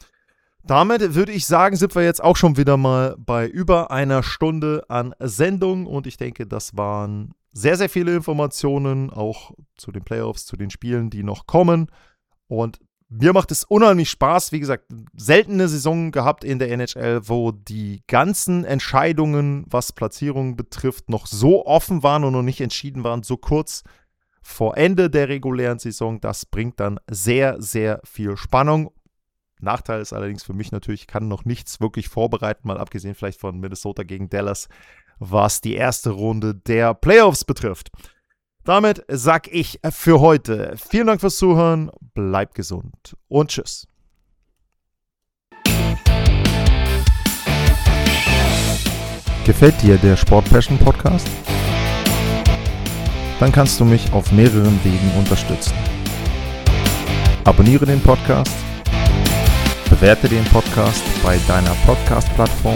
Damit würde ich sagen, sind wir jetzt auch schon wieder mal bei über einer Stunde an Sendung und ich denke, das waren sehr, sehr viele Informationen, auch zu den Playoffs, zu den Spielen, die noch kommen und mir macht es unheimlich Spaß. Wie gesagt, seltene Saison gehabt in der N H L, wo die ganzen Entscheidungen, was Platzierungen betrifft, noch so offen waren und noch nicht entschieden waren, so kurz vor Ende der regulären Saison. Das bringt dann sehr, sehr viel Spannung. Nachteil ist allerdings für mich natürlich, ich kann noch nichts wirklich vorbereiten, mal abgesehen vielleicht von Minnesota gegen Dallas, was die erste Runde der Playoffs betrifft. Damit sag ich für heute vielen Dank fürs Zuhören, bleibt gesund und tschüss. Gefällt dir der Sport Passion Podcast? dann kannst du mich auf mehreren Wegen unterstützen. Abonniere den Podcast, bewerte den Podcast bei deiner Podcast-Plattform,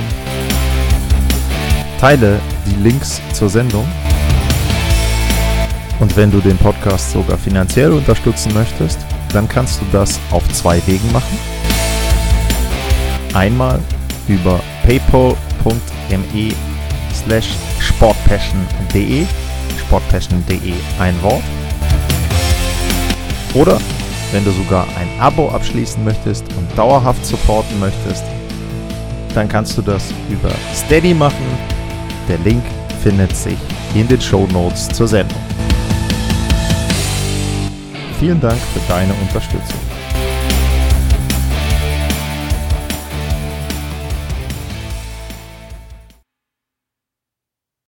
teile die Links zur Sendung und wenn du den Podcast sogar finanziell unterstützen möchtest, dann kannst du das auf zwei Wegen machen. Einmal über paypal.me slash sportpassion.de sportpassion.de ein Wort. Oder wenn du sogar ein Abo abschließen möchtest und dauerhaft supporten möchtest, dann kannst du das über Steady machen. Der Link findet sich in den Shownotes zur Sendung. Vielen Dank für deine Unterstützung.